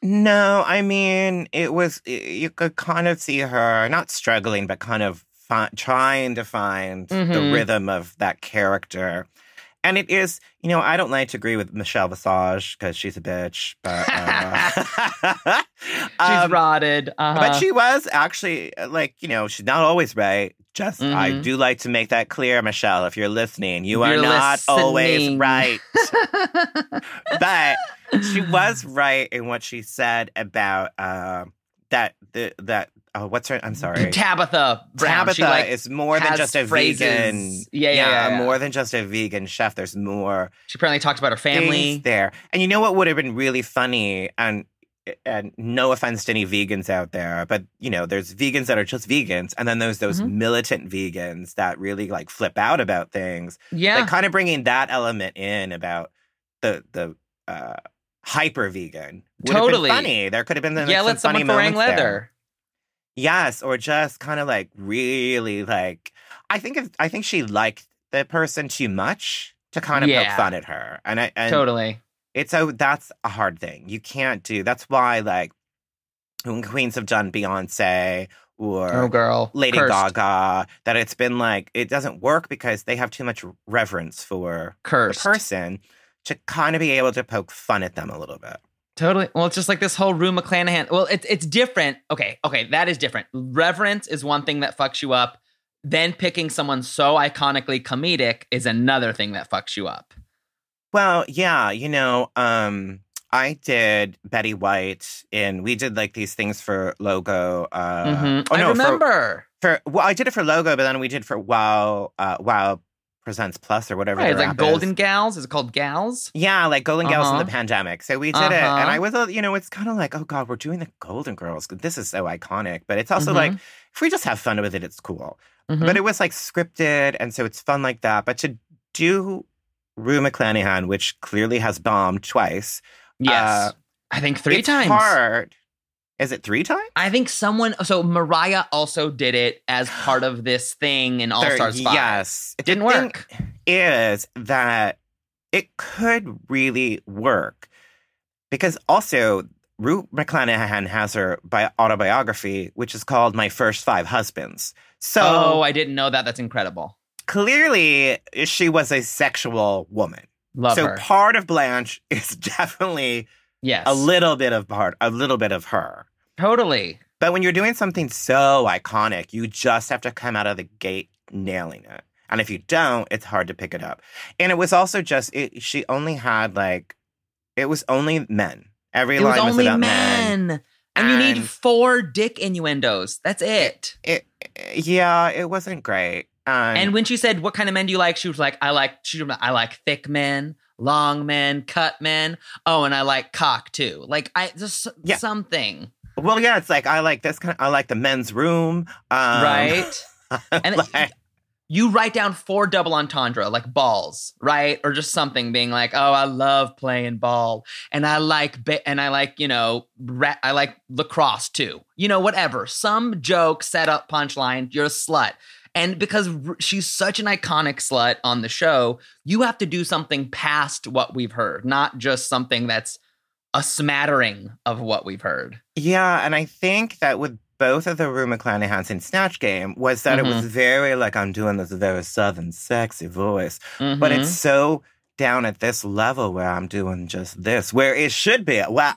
No, I mean, it was, you could kind of see her not struggling, but kind of fi- trying to find the Mhm. rhythm of that character. And it is, you know, I don't like to agree with Michelle Visage because she's a bitch, but uh, She's um, rotted. Uh-huh. But she was actually uh, like, you know, she's not always right. Just, I Mhm. do like to make that clear, Michelle, if you're listening, you If are you're not always listening. right. But she was right in what she said about uh, that, the, that, oh, what's her, I'm sorry. Tabitha Brown. Tabitha she, like, is more than has just a phrases. vegan. Yeah, yeah, yeah, yeah. more than just a vegan chef. There's more She apparently talked about her family. things there. And you know what would have been really funny? And and no offense to any vegans out there, but you know, there's vegans that are just vegans, and then there's those Mhm. militant vegans that really like flip out about things. Yeah. Like kind of bringing that element in about the the uh, hyper vegan would Totally. have been funny. There could have been like, yeah, some let funny someone wearing moments there. leather. Yes, or just kind of like really like I think if I think she liked the person too much to kind of Yeah. poke fun at her, and I and Totally. it's a that's a hard thing. You can't do. That's why like when queens have done Beyonce or Oh, girl. Lady Cursed. Gaga, that it's been like it doesn't work because they have too much reverence for Cursed. the person to kind of be able to poke fun at them a little bit. Totally. Well, it's just like this whole Rue McClanahan. Well, it's it's different. Okay, okay, that is different. Reverence is one thing that fucks you up. Then picking someone so iconically comedic is another thing that fucks you up. Well, yeah, you know, um, I did Betty White, and we did like these things for Logo. Uh, Mhm. oh, I no, for- remember. For, well, I did it for Logo, but then we did for Wow, uh, Wow Presents Plus or whatever. Right, their it's like app Golden is. Gals. Is it called Gals? Yeah, like Golden Girls in Uh-huh. the pandemic. So we did it, Uh-huh. and I was, a- you know, it's kind of like, oh god, we're doing the Golden Girls. This is so iconic, but it's also Mhm. like if we just have fun with it, it's cool. Mhm. But it was like scripted, and so it's fun like that. But to do Rue McClanahan, which clearly has bombed twice, Yes. uh, I think three it's times. hard. Is it three times? I think someone, so Mariah also did it as part of this thing in All There- Stars five. Yes, It didn't The thing work. Is that it could really work because also Rue McClanahan has her bi- autobiography, which is called "My First Five Husbands." So Oh, I didn't know that. That's incredible. clearly, she was a sexual woman. Love so her. part of Blanche is definitely Yes. a little bit of part, a little bit of her. Totally. But when you're doing something so iconic, you just have to come out of the gate nailing it. And if you don't, it's hard to pick it up. And it was also just, it, she only had like, it was only men. Every It was line was, only about men. men. And you need And- four dick innuendos. That's it. It, yeah, it wasn't great. Um, And when she said, "What kind of men do you like?" she was like, "I like, she, was- I like thick men, long men, cut men. Oh, and I like cock too. Like I just Yeah. something, well, yeah, it's like, I like this kind of, I like the men's room. Um, right?" And like, you write down four double entendre, like balls, right? Or just something being like, "Oh, I love playing ball, and I like, ba- and I like, you know, ra- I like lacrosse too. You know, whatever. Some joke, setup, punchline. You're a slut." And because r- she's such an iconic slut on the show, you have to do something past what we've heard, not just something that's a smattering of what we've heard. yeah, and I think that with both of the Rue McClanahans in Snatch Game was that it was very like, I'm doing this very southern, sexy voice. But Mhm. it's so down at this level where I'm doing just this, where it should be, where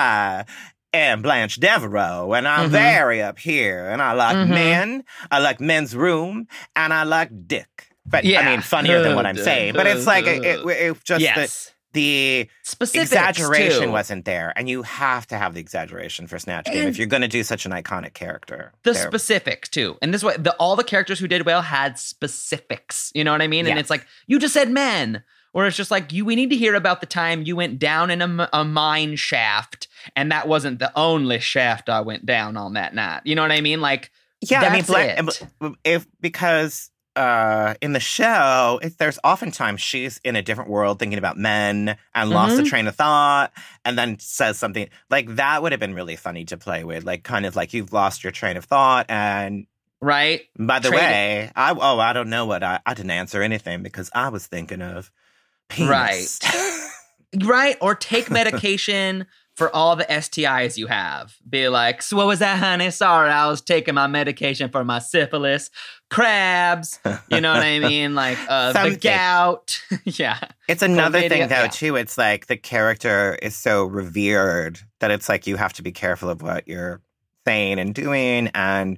I am Blanche Devereaux, and I'm Mhm. very up here, and I like Mhm. men, I like men's room, and I like dick. But Yeah. I mean, funnier than what I'm saying. But it's like, it, it, it just yes. the, the Specifics, exaggeration too. wasn't there, and you have to have the exaggeration for Snatch Game And- if you're going to do such an iconic character. The There- specifics too, and this way, the all the characters who did well had specifics. You know what I mean? And Yes. it's like you just said men, or it's just like you. We need to hear about the time you went down in a, m- a mine shaft, and that wasn't the only shaft I went down on that night. You know what I mean? Like, Yeah, I mean, that's Bla- it. if because uh, in the show, if there's oftentimes she's in a different world thinking about men and lost the Mhm. train of thought, and then says something like that would have been really funny to play with, like kind of like you've lost your train of thought. And right? by the Trade it. way, I oh I don't know what I I didn't answer anything because I was thinking of penis. Right. Right? Or take medication for all the S T Is you have. Be like, so what was that, honey? Sorry, I was taking my medication for my syphilis, crabs, you know what I mean? Like uh, the Something. gout. Yeah. It's another Chlamydia, thing, though, yeah. too. It's like the character is so revered that it's like you have to be careful of what you're saying and doing. And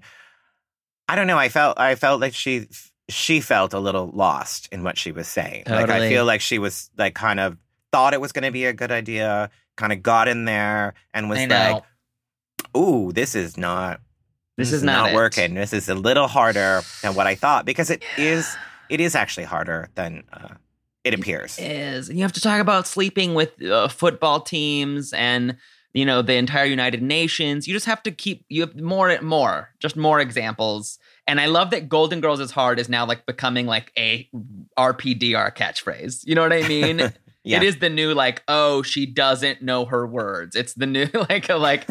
I don't know. I felt I felt like she she felt a little lost in what she was saying. Like I Totally. feel like she was like kind of thought it was going to be a good idea, kind of got in there and was I know. like, "Ooh, this is not This is not it. working. This is a little harder than what I thought because it is it is actually harder than uh, it appears." Is you have to talk about sleeping with uh, football teams and you know the entire United Nations. You just have to keep you have more more just more examples. And I love that Golden Girls is hard is now like becoming like a R P D R catchphrase. You know what I mean? Yeah. It is the new like, oh, she doesn't know her words. It's the new like a, like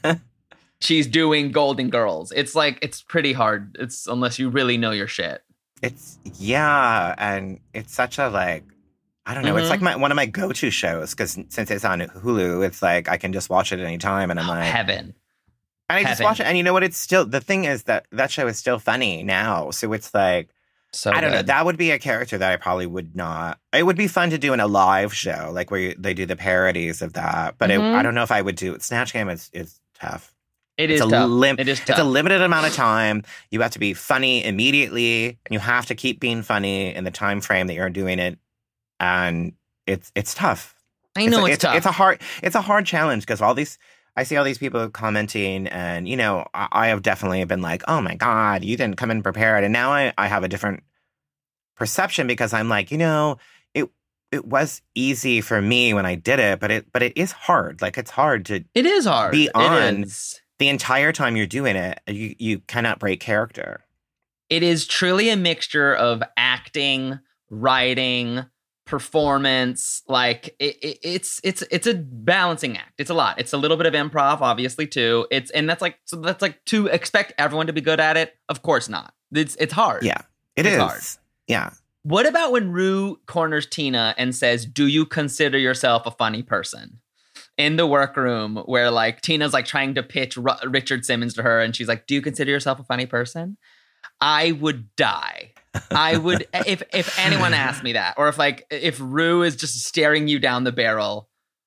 she's doing Golden Girls. It's like it's pretty hard. It's unless you really know your shit. It's yeah, and it's such a like I don't know. It's Mhm. like my one of my go-to shows because since it's on Hulu, it's like I can just watch it at any time, and I'm like, Heaven. and I just heaven. watch it. And you know what? It's still the thing is that that show is still funny now. So it's like So I don't know. good. That would be a character that I probably would not. It would be fun to do in a live show, like where you, they do the parodies of that. But it, Mhm. I don't know if I would do it. Snatch Game is is tough. It It's is a tough. lim- it is tough. It's a limited amount of time. You have to be funny immediately, and you have to keep being funny in the time frame that you're doing it. And it's it's tough. I know it's, it's, tough. It's a hard it's a hard challenge because all these I see all these people commenting, and you know I, I have definitely been like, oh my god, you didn't come in prepared, and now I I have a different perception because I'm like, you know, it it was easy for me when I did it, but it but it is hard. Like it's hard to It is hard. be on It is. the entire time you're doing it. You you cannot break character. It is truly a mixture of acting, writing, performance. Like it, it, it's it's it's a balancing act. It's a lot. It's a little bit of improv, obviously, too. It's and that's like so that's like to expect everyone to be good at it. Of course not. It's it's hard. Yeah, it It's is. hard. Yeah. What about when Rue corners Tina and says, "Do you consider yourself a funny person?" In the workroom, where like Tina's like trying to pitch R- Richard Simmons to her, and she's like, "Do you consider yourself a funny person?" I would die. I would if if anyone asked me that, or if like if Rue is just staring you down the barrel.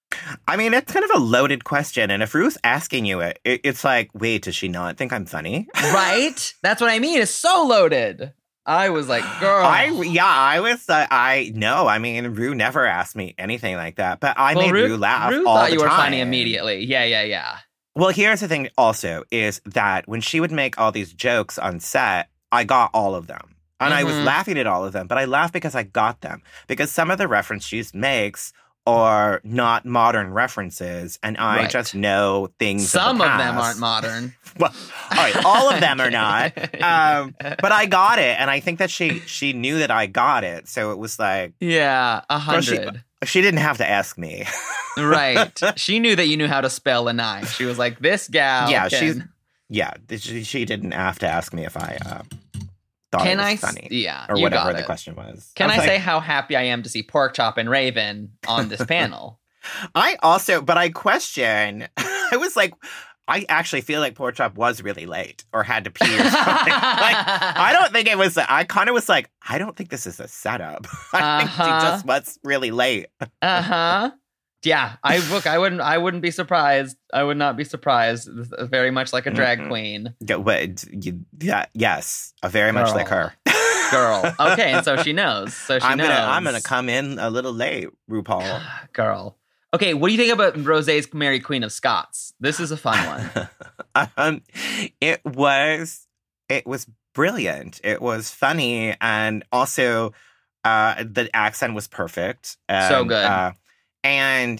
I mean, it's kind of a loaded question. And if Rue's asking you it, it, it's like, wait, does she not think I'm funny? Right? That's what I mean. It's so loaded. I was like, girl. I, yeah, I was, uh, I, no, I mean, Rue never asked me anything like that. But I well, made Rue, Rue laugh Rue all thought the you were time. funny immediately. Yeah, yeah, yeah. Well, here's the thing also, is that when she would make all these jokes on set, I got all of them. And I was Mhm. laughing at all of them, but I laughed because I got them. Because some of the references she makes are not modern references, and I Right. just know things. Some of, the of them past. aren't modern. Well, all right, all of them are not. Um, but I got it, and I think that she she knew that I got it, so it was like, Yeah, a Well, she- hundred. she didn't have to ask me. Right. She knew that you knew how to spell a nine. She was like, this gal. yeah, can, she's yeah, she, she didn't have to ask me if I uh, thought Can it was I? funny Yeah. or you whatever got the it. question was. Can was I like, say how happy I am to see Pork Chop and Raven on this panel? I also, but I question. I was like, I actually feel like Pork Chop was really late or had to pee or something. like, I don't think it was. I kind of was like, I don't think this is a setup. I think Uh-huh. she just was really late. Uh huh. Yeah, I look. I wouldn't. I wouldn't be surprised. I would not be surprised. Very much like a drag Mm-mm. queen Yeah, but you, yeah, yes, uh, very much like Girl. her. girl. Okay, and so she knows. So she I'm knows. gonna, I'm gonna come in a little late, RuPaul. Girl. Okay, what do you think about Rosé's Mary Queen of Scots? This is a fun one. um, it was, it was brilliant. It was funny, and also, uh, the accent was perfect. And, So good. Uh, and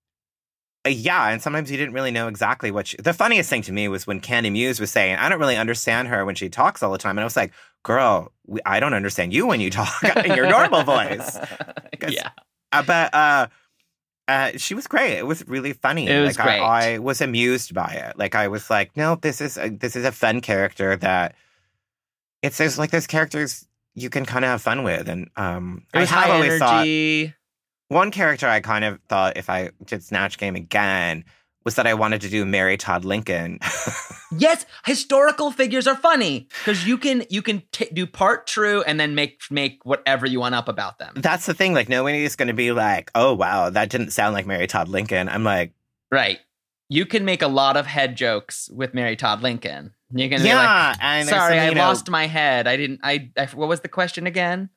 uh, yeah, and sometimes you didn't really know exactly what she, the funniest thing to me was when Candy Muse was saying, I don't really understand her when she talks all the time. And I was like, girl, we, I don't understand you when you talk in your normal voice. 'Cause- Yeah. Uh, but uh, uh, she was great. It was really funny. It was like, great. I, I was amused by it. Like I was like, no, this is a, this is a fun character that it's there's like there's characters you can kind of have fun with. And um, It was I have high always thought energy. one character I kind of thought if I did Snatch Game again was that I wanted to do Mary Todd Lincoln. Yes, historical figures are funny because you can you can t- do part true and then make make whatever you want up about them. That's the thing. Like nobody is going to be like, oh wow, that didn't sound like Mary Todd Lincoln. I'm like, Right. You can make a lot of head jokes with Mary Todd Lincoln. You can be yeah, like, and there's sorry, something, I you know- lost my head. I didn't. I, I. What was the question again?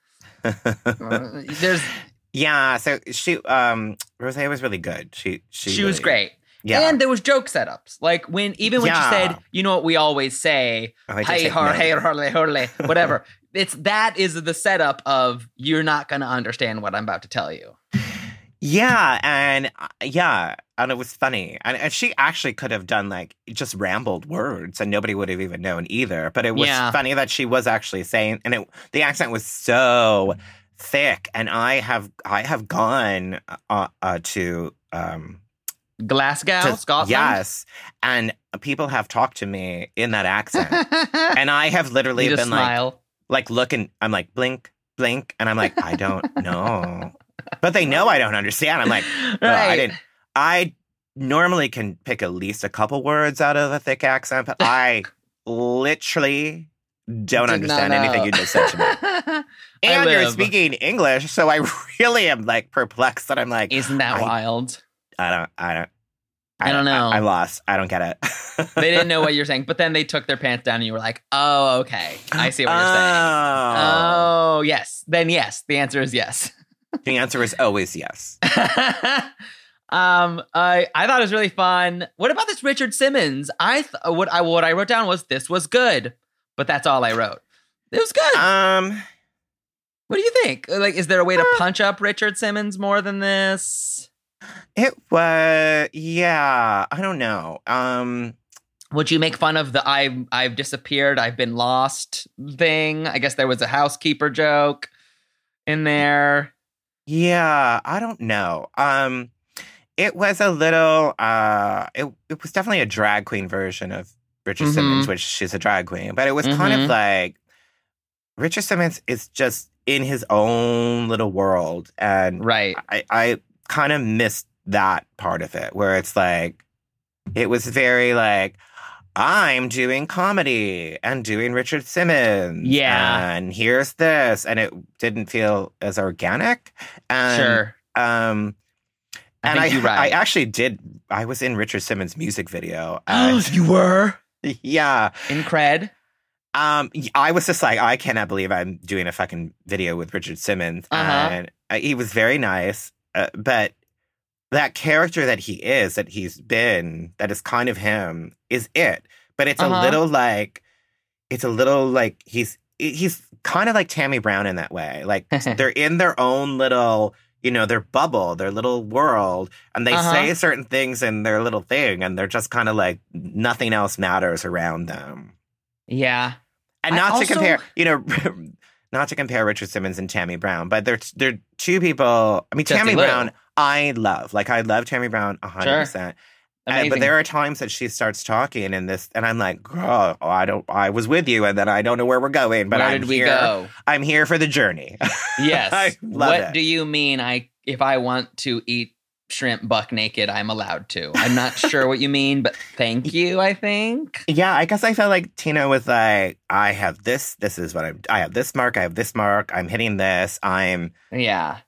Uh, There's. Yeah, so she, um, Rosé was really good. She, she, She was really- great. Yeah, And there was joke setups. Like when even when Yeah. she said, you know what we always say, Oh, I did hey take har note. hey hurley hurley, whatever. It's that is the setup of you're not gonna understand what I'm about to tell you. yeah, and uh, yeah, and it was funny, and, and she actually could have done like just rambled words, and nobody would have even known either. But it was Yeah. funny that she was actually saying, and it, the accent was so thick. And I have, I have gone uh, uh, to. Um, Glasgow, to- Scotland. Yes, and people have talked to me in that accent, and I have literally you been just like. smile. like looking, I'm like, blink, blink. And I'm like, I don't know. But they know I don't understand. I'm like, "Girl, I Right. didn't, I normally can pick at least a couple words out of a thick accent, but I literally don't Did not understand anything know. you just said to me. I And you're live. speaking English, so I really am like perplexed that I'm like, Isn't that I- wild? I don't, I don't, I don't know. I, am lost. I don't get it. They didn't know what you're saying, but then they took their pants down and you were like, oh, okay. I see what you're saying. Oh. Oh, yes. Then yes. The answer is yes. The answer is always yes. um, I I thought it was really fun. What about this Richard Simmons? I th- what I what I wrote down was this was good, but that's all I wrote. It was good. Um, What do you think? Like, is there a way to punch up Richard Simmons more than this? It was, yeah, I don't know. Um, Would you make fun of the I've, I've disappeared, I've been lost thing? I guess there was a housekeeper joke in there. yeah, I don't know. Um, it was a little, uh, it, it was definitely a drag queen version of Richard Mhm. Simmons, which she's a drag queen. But it was kind Mhm. of like, Richard Simmons is just in his own little world. And Right. I, I kind of missed that part of it, where it's like, it was very like, I'm doing comedy and doing Richard Simmons. Yeah. And here's this. And it didn't feel as organic. And, Sure. Um, I and think I, you're right. I actually did, I was in Richard Simmons' music video. and- You were? yeah. In cred? Um, I was just like, I cannot believe I'm doing a fucking video with Richard Simmons. Uh-huh. And uh, he was very nice. Uh, but that character that he is, that he's been, that is kind of him, is it. But it's Uh-huh. a little like, it's a little like, he's he's kind of like Tammy Brown in that way. Like, they're in their own little, you know, their bubble, their little world, and they Uh-huh. say certain things in their little thing, and they're just kind of like, nothing else matters around them. Yeah. And I not also- to compare, you know, not to compare Richard Simmons and Tammy Brown, but they're they're two people. I mean, Jessie Tammy Lou. Brown, I love. Like, I love Tammy Brown a hundred Sure. percent. Uh, Amazing. But there are times that she starts talking in this, and I'm like, girl, oh, I don't. I was with you, and then I don't know where we're going. But Where I'm did we here. go? I'm here for the journey. Yes. I love what it. do you mean I if I want to eat shrimp buck naked, I'm allowed to? I'm not sure what you mean, but thank you, I think. Yeah, I guess I felt like Tina was like, I have this. This is what I'm. I have this mark. I have this mark. I'm hitting this. I'm. Yeah.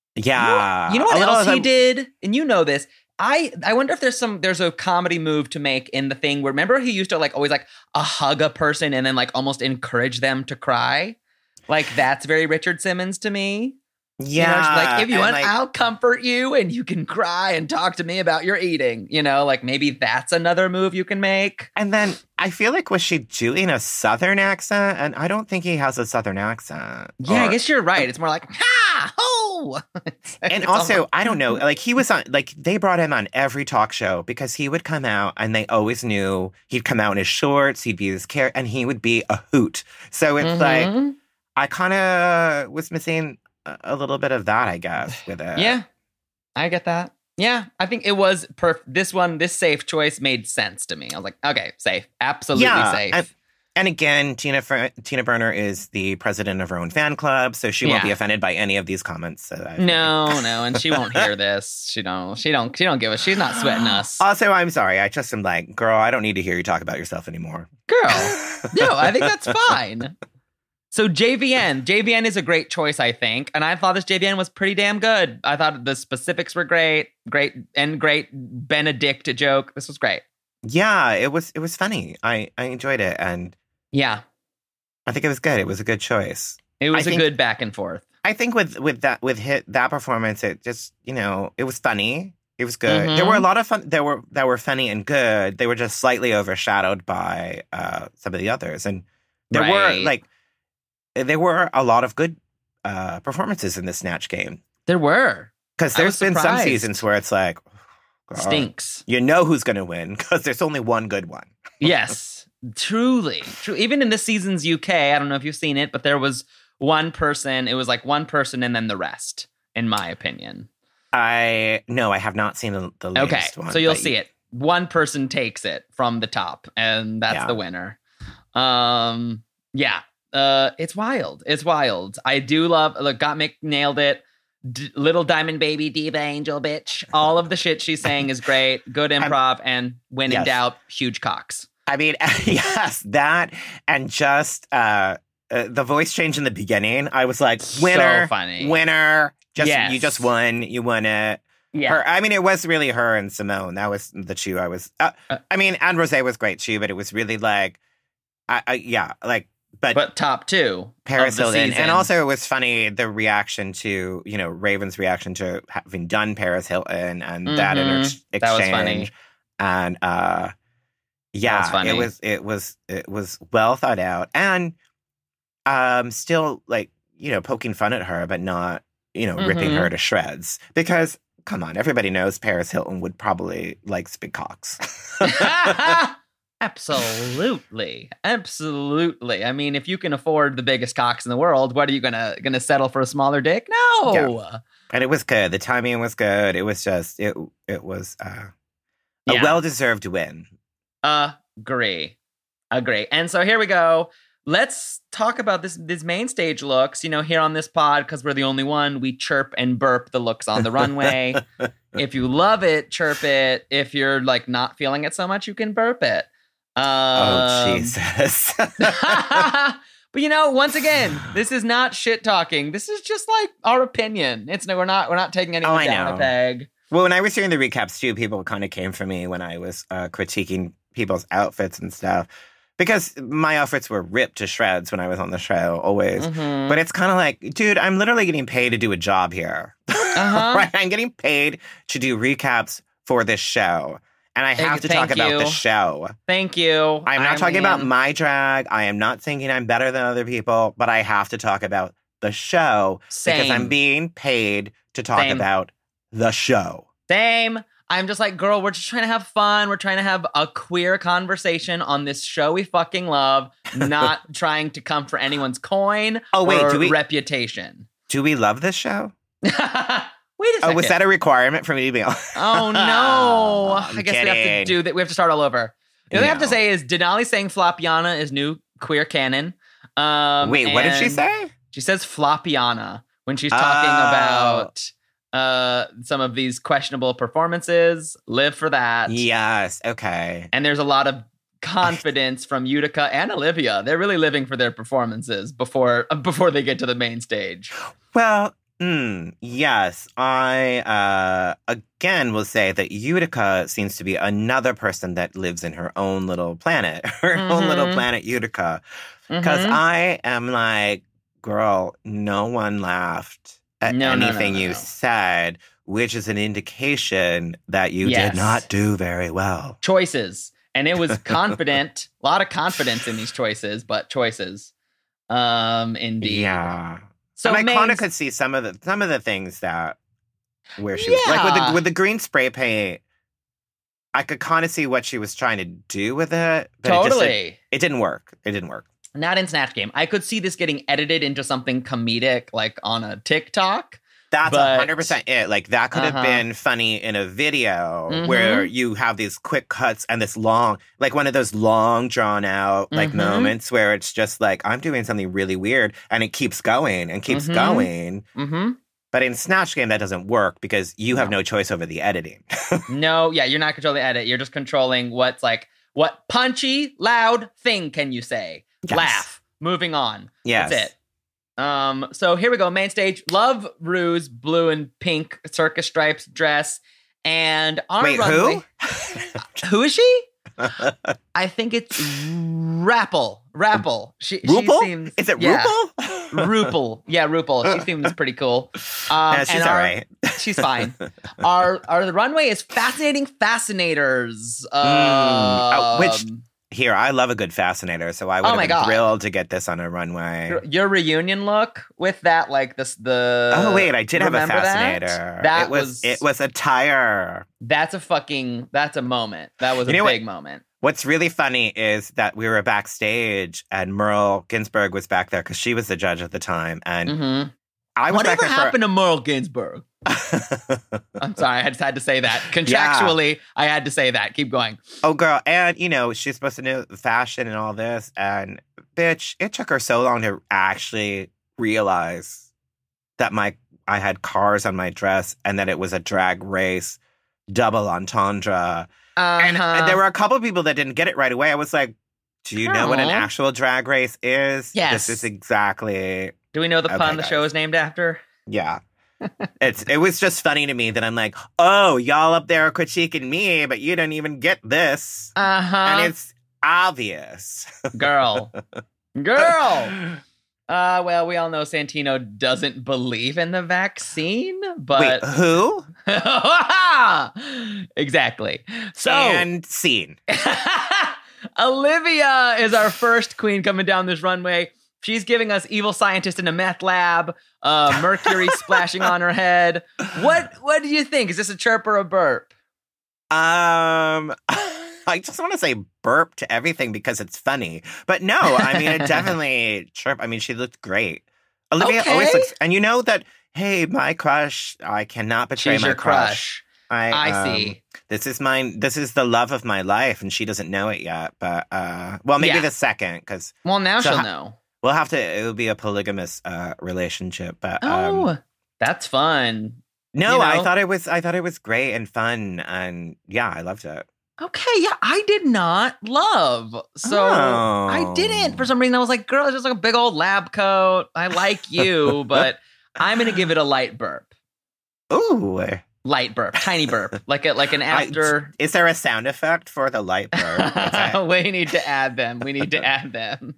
Yeah. You know what A little else as he I- did? And you know this. I I wonder if there's some there's a comedy move to make in the thing where remember he used to like always like a hug a person and then like almost encourage them to cry. Like that's very Richard Simmons to me. Yeah. You know, just like if you and, want, like, I'll comfort you and you can cry and talk to me about your eating. You know, like maybe that's another move you can make. And then I feel like, was she doing a Southern accent? And I don't think he has a Southern accent. Yeah, I Or- guess you're right. It's more like ha ho. It's- And it's also, almost- I don't know, like he was on, like they brought him on every talk show because he would come out and they always knew he'd come out in his shorts, he'd be his care, and he would be a hoot. So it's like, Mhm. I kind of was missing a, a little bit of that, I guess, with it. Yeah, I get that. Yeah, I think it was perf- this one, this safe choice made sense to me. I was like, okay, safe. Absolutely Yeah, safe. And, and again, Tina Fr- Tina Burner is the president of her own fan club, so she won't Yeah. be offended by any of these comments. That I've no, no, and she won't hear this. She don't. She don't. She don't give a. She's not sweating us, Also, I'm sorry. I just am like, girl, I don't need to hear you talk about yourself anymore. girl. No, I think that's fine. So J V N, J V N is a great choice, I think, and I thought this J V N was pretty damn good. I thought the specifics were great, great and great Benedict joke. This was great. Yeah, it was it was funny. I, I enjoyed it, and Yeah, I think it was good. It was a good choice. it was I a think- good back and forth. I think with with that with hit that performance, it just you know it was funny. It was good. There Mhm. were a lot of fun. There were that were funny and good. They were just slightly overshadowed by uh, some of the others, and there were Right. like there were a lot of good uh, performances in the Snatch Game. There were Because I was there's been some surprised. seasons where it's like, God, stinks. you know who's going to win because there's only one good one. Yes, truly, true. Even in this season's U K, I don't know if you've seen it, but there was one person. It was like one person and then the rest, in my opinion. I no, I have not seen the, the Okay, latest one. so you'll but see it. One person takes it from the top, and that's Yeah. the winner. Um, yeah, uh, it's wild. It's wild. I do love. Look, Gottmik nailed it. D- Little Diamond Baby Diva Angel bitch. All of the shit she's saying is great. Good improv, and when in Yes. doubt, huge cocks. I mean, yes, that and just uh, uh, the voice change in the beginning. I was like, winner, So funny. winner. Just Yes. you just won. You won it. Yeah. Her, I mean, it was really her and Simone. That was the two I was. Uh, Uh, I mean, and Rosé was great too, but it was really like, I, I yeah, like, but, But top two. Paris of the Hilton, season. and also it was funny the reaction to you know Raven's reaction to having done Paris Hilton and that Mhm. inter- exchange. That was funny. And uh, yeah, was funny. it was it was it was well thought out, and um, still like you know, poking fun at her, but not, you know, ripping Mhm. her to shreds. Because, come on, everybody knows Paris Hilton would probably like big cocks. Absolutely. Absolutely. I mean, if you can afford the biggest cocks in the world, what are you gonna gonna settle for a smaller dick? No. And it was good. The timing was good. It was just, it it was uh, a Yeah. well-deserved win. Agree. Agree. And so here we go. Let's talk about this these main stage looks. You know, here on this pod, because we're the only one, we chirp and burp the looks on the runway. If you love it, chirp it. If you're like not feeling it so much, you can burp it. Um, Oh, Jesus. But you know, once again, this is not shit talking. This is just like our opinion. It's no, we're not we're not taking anyone Oh, I down know. a peg. Well, when I was hearing the recaps too, people kind of came for me when I was uh, critiquing people's outfits and stuff. Because my outfits were ripped to shreds when I was on the show, always. Mhm. But it's kind of like, dude, I'm literally getting paid to do a job here. Uh-huh. Right? I'm getting paid to do recaps for this show. And I have Thank- to talk thank about you. the show. Thank you. I'm not I talking about mean, my drag. I am not thinking I'm better than other people, but I have to talk about the show because Same. I'm being paid to talk Same. about the show. Same. I'm just like, girl, we're just trying to have fun. We're trying to have a queer conversation on this show we fucking love, not trying to come for anyone's coin Oh, wait, or do we- reputation. Do we love this show? Wait a Oh, second. was that a requirement for me to be on? Oh, no. I'm I guess we have to kidding. do that. We have to start all over. The only thing I have to No. say is Denali saying Flopiana is new queer canon. Um, Wait, what did she and say? She says Flopiana when she's talking Oh. about uh, some of these questionable performances. Live for that. Yes. Okay. And there's a lot of confidence from Utica and Olivia. They're really living for their performances before before they get to the main stage. Well, mm, yes. I uh, again will say that Utica seems to be another person that lives in her own little planet, her own little Mhm. planet, Utica. Because Mhm. I am like, girl, no one laughed at No, no, no, anything no, you no. said, which is an indication that you Yes. did not do very well. Choices. And it was confident, a lot of confidence in these choices, but choices. Um, indeed. Yeah. So and I kind main- of could see some of the some of the things that where she was like with Yeah. the with the green spray paint. I could kind of see what she was trying to do with it, but it, just, totally. it, it didn't work. It didn't work. Not in Snatch Game. I could see this getting edited into something comedic, like on a TikTok. That's But- one hundred percent it. Like, that could have Uh-huh. been funny in a video Mhm. where you have these quick cuts and this long, like one of those long, drawn out, like, Mhm. moments where it's just like, I'm doing something really weird and it keeps going and keeps Mhm. going. Mm-hmm. But in Snatch Game, that doesn't work because you have No. no choice over the editing. No, yeah, you're not controlling the edit. You're just controlling what's like, what punchy, loud thing can you say? Yes. Laugh. Moving on. Yes. That's it. Um, so here we go. Main stage. Love Rue's blue and pink circus stripes dress. And our Wait, runway. who? Who is she? I think it's Rapple. Rapple. She, she RuPaul? seems. Is it yeah. RuPaul? Rupel. Yeah, Rupel. She seems pretty cool. Um, Yeah, she's and all our- right. She's fine. Our our the runway is fascinating fascinators. oh, which- Um, Here, I love a good fascinator, so I would Oh have my been God. thrilled to get this on a runway. your, your reunion look with that, like this, the. oh wait, I did have a remember that? fascinator. That it was, was- it was a tire. That's a fucking. That's a moment. That was a You know what? big moment. What's really funny is that we were backstage and Merle Ginsburg was back there because she was the judge at the time, and Mm-hmm. I was Whatever back there happened to Merle Ginsburg? for. I'm sorry, I just had to say that. Contractually, I had to say that. Keep going. Oh, girl, and you know she's supposed to know fashion and all this, and bitch, it took her so long to actually realize that my I had cars on my dress and that it was a drag race double entendre. And, Uh-huh. and there were a couple of people that didn't get it right away. I was like, "Do you know what an Aw. actual drag race is? Yes. This is exactly Do we know the Okay, pun the guys. show is named after? yeah." It's it was just funny to me that I'm like, "Oh, y'all up there are critiquing me, but you don't even get this," Uh huh. and it's obvious. Girl. Girl. Uh, well, we all know Santino doesn't believe in the vaccine, but Wait, who? exactly. So And scene. Olivia is our first queen coming down this runway She's giving us evil scientist in a meth lab, uh, mercury splashing on her head. What What do you think? Is this a chirp or a burp? Um, I just want to say burp to everything because it's funny. But no, I mean, it definitely chirp. I mean, she looked great. Olivia Okay. always looks, and you know that, hey, my crush, I cannot betray She's my your crush. I, I um, see. This is mine. This is the love of my life, and she doesn't know it yet. But, uh, well, maybe Yeah. the second, because Well, now So she'll ha- know. we'll have to, it will be a polygamous uh, relationship. But, Oh, um, that's fun. no, you I know? thought it was, I thought it was great and fun. And yeah, I loved it. Okay, yeah, I did not love. So I Oh. didn't. For some reason, I was like, girl, it's just like a big old lab coat. I like you, but I'm going to give it a light burp. Ooh. Light burp, tiny burp, like a, like an I- after. is there a sound effect for the light burp? Okay. We need to add them. We need to add them.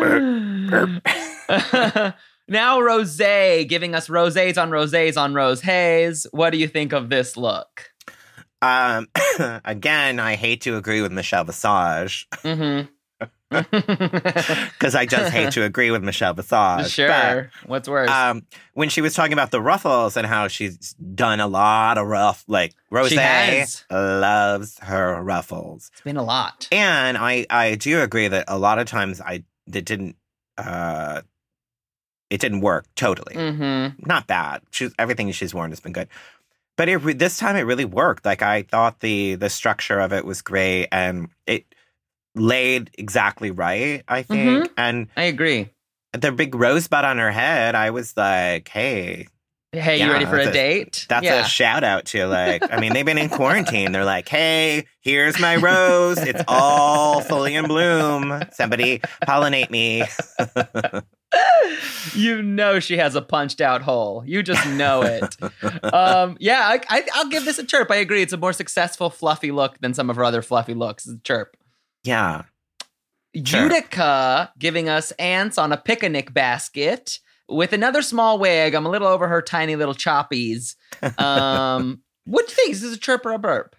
Now, Rose giving us rosés on rosés on Rose Hayes. What do you think of this look? Um, again, I hate to agree with Michelle Visage Mm-hmm. because I just hate to agree with Michelle Visage. Sure. What's worse? But, um, when she was talking about the ruffles and how she's done a lot of ruff, like Rose She has. loves her ruffles, it's been a lot. and I I do agree that a lot of times I it didn't uh it didn't work totally. Mm-hmm. Not bad. She's everything she's worn has been good. But it, re- this time it really worked. Like I thought the the structure of it was great, and it laid exactly right, I think. Mhm. And I agree. the big rosebud on her head, I was like, hey, Hey, you Yeah, ready for a that's a- date? that's yeah. a shout out to like, I mean, they've been in quarantine. They're like, hey, here's my rose. It's all fully in bloom. Somebody pollinate me. You know she has a punched out hole. You just know it. um, yeah, I, I, I'll give this a chirp. I agree. It's a more successful, fluffy look than some of her other fluffy looks. It's a chirp. Yeah. Sure. Utica giving us ants on a picnic basket with another small wig. I'm a little over her tiny little choppies. Um, what do you think? Is this a chirp or a burp?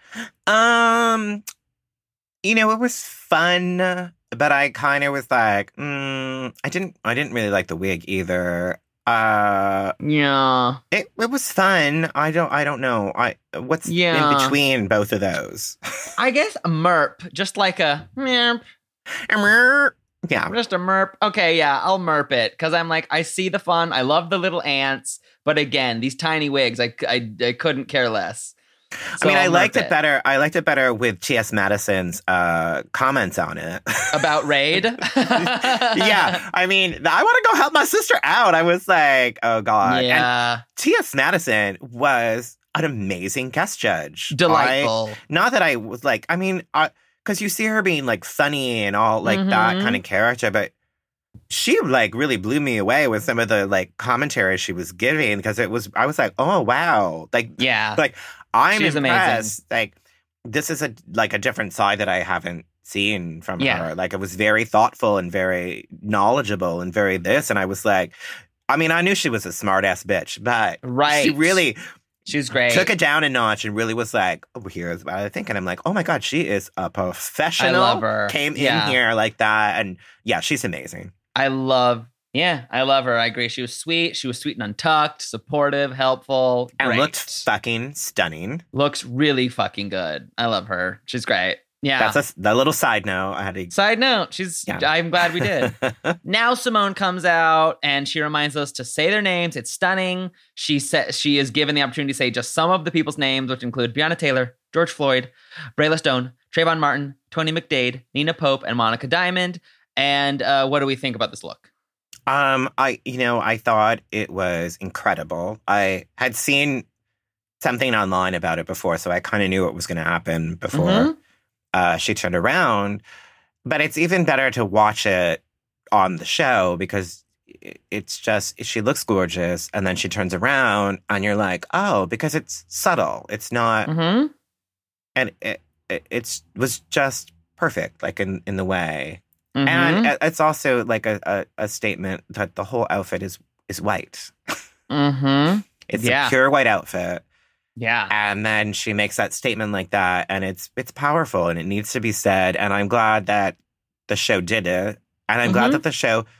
Um, you know, it was fun, but I kind of was like, mm, I didn't, I didn't really like the wig either. Uh, Yeah. it it was fun. I don't, I don't know. I what's Yeah. in between both of those? I guess a merp, just like a merp. Yeah. Just a merp. Okay, yeah, I'll merp it because I'm like, I see the fun. I love the little ants, but again, these tiny wigs, I, I, I couldn't care less. So I mean, I I'll liked merp it better. I liked it better with T S. Madison's uh, comments on it. About Raid. Yeah, I mean, I want to go help my sister out. I was like, oh god. And Yeah, T S. Madison was an amazing guest judge. delightful. I- not that I was like, I mean, because you see her being like funny and all like that Mhm. kind of character, but she like really blew me away with some of the like commentary she was giving because it was, I was like, oh wow, like Yeah, like I'm She's impressed. Like this is a like a different side that I haven't seen from Yeah. her. Like it was very thoughtful and very knowledgeable and very this, and I was like, I mean, I knew she was a smart ass bitch, but right. she really she was great. took it down a notch and really was like, oh, here's what I think. And I'm like, oh my God, she is a professional. I love her. Came Yeah. in here like that. And yeah, she's amazing. I love. Yeah, I love her. I agree. She was sweet. She was sweet and untucked, supportive, helpful, And great. looked fucking stunning. Looks really fucking good. I love her. She's great. Yeah. That's a, the little side note. I had to. Side note, she's. Yeah. I'm glad we did. Now Simone comes out and she reminds us to say their names. It's stunning. She says she is given the opportunity to say just some of the people's names, which include Breonna Taylor, George Floyd, Brayla Stone, Trayvon Martin, Tony McDade, Nina Pope, and Monica Diamond. And uh, what do we think about this look? Um, I, you know, I thought it was incredible. I had seen something online about it before, so I kind of knew what was going to happen before Mhm. uh, she turned around. But it's even better to watch it on the show because i- it's just, she looks gorgeous and then she turns around and you're like, oh, because it's subtle. It's not, Mm-hmm. and it, it it's was just perfect, like in, in the way. Mm-hmm. And it- it's also like a, a, a statement that the whole outfit is is white. mm-hmm. It's Yeah. a pure white outfit. Yeah. And then she makes that statement like that, and it's it's powerful and it needs to be said. And I'm glad that the show did it. And I'm Mhm. glad that the show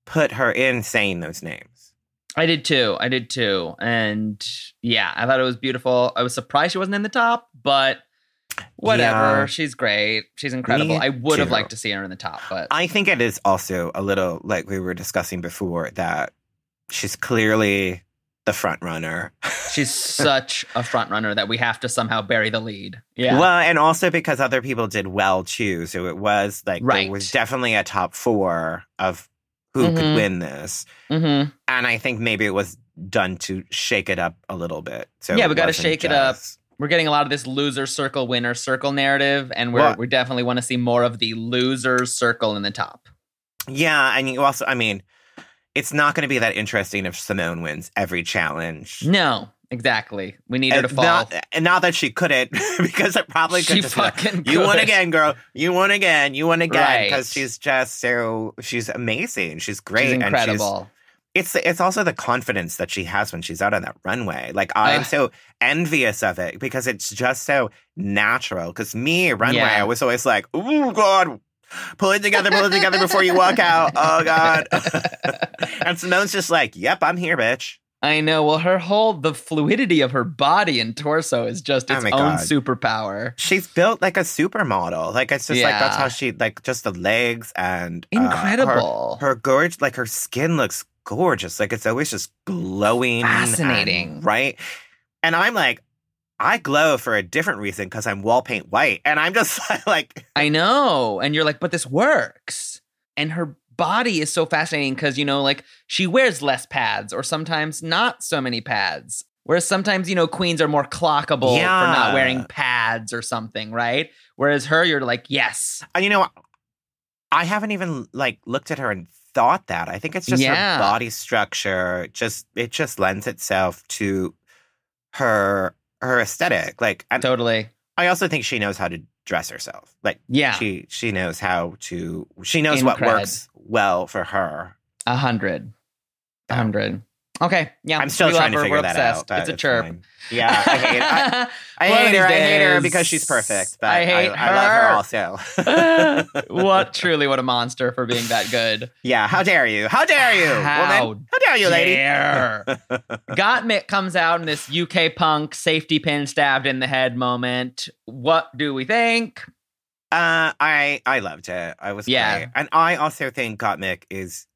put her in saying those names. I did too. I did too. And yeah, I thought it was beautiful. I was surprised she wasn't in the top, but whatever. Yeah. She's great. She's incredible. Me I would have too. liked to see her in the top, but I think it is also a little, like we were discussing before, that she's clearly the front runner. she's such a front runner that we have to somehow bury the lead. Yeah. Well, and also because other people did well too. So it was like, Right. there was definitely a top four of who Mhm. could win this. Mm-hmm. And I think maybe it was done to shake it up a little bit. So Yeah, it we gotta wasn't shake it up. just- We're getting a lot of this loser circle, winner circle narrative, and we're Well- we definitely want to see more of the loser circle in the top. Yeah, and you also, I mean, it's not going to be that interesting if Simone wins every challenge. No, exactly. We need her to And fall. Not, and not that she couldn't, because it probably could She just be like, fucking you won could. again, girl. You won again. You won again. Right. Because she's just so, she's amazing. She's great. She's And incredible. she's, it's, it's also the confidence that she has when she's out on that runway. Like, I'm Ugh. so envious of it because it's just so natural. Because me, runway, Yeah. I was always like, oh, God. Pull it together, pull it together before you walk out. Oh, God. And Simone's just like, yep, I'm here, bitch. I know. Well, her whole the fluidity of her body and torso is just Oh its my own God. superpower. She's built like a supermodel. Like, it's just like, that's Yeah. how she, like, just the legs and uh, Incredible. her, her gorge, like, her skin looks gorgeous. Like, it's always just glowing. and- Fascinating. right? And I'm like, I glow for a different reason because I'm wall paint white. And I'm just like, I know. And you're like, but this works. And her body is so fascinating because, you know, like she wears less pads or sometimes not so many pads. Whereas sometimes, you know, queens are more clockable for Yeah. not wearing pads or something, right? Whereas her, you're like, yes. and you know, I haven't even like looked at her and thought that. I think it's just Yeah. her body structure. Just it just lends itself to her her aesthetic. Like, and Totally. I also think she knows how to dress herself. Like, Yeah. she she knows how to. She knows In what cred. works well for her. A hundred. A hundred. Okay. Yeah. I'm still we trying love to her. figure We're that obsessed. out. It's a That's chirp. fine. Yeah, I hate it. I, I One of hate her. I these hate her days. because she's perfect. But I I, hate I, love her her. also. What truly what a monster for being that good. Yeah, how dare you? How dare you, How woman? How dare you, lady? Dare. Gottmik comes out in this U K punk safety pin stabbed in the head moment. What do we think? Uh, I I loved it. I was Yeah. great. And I also think Gottmik is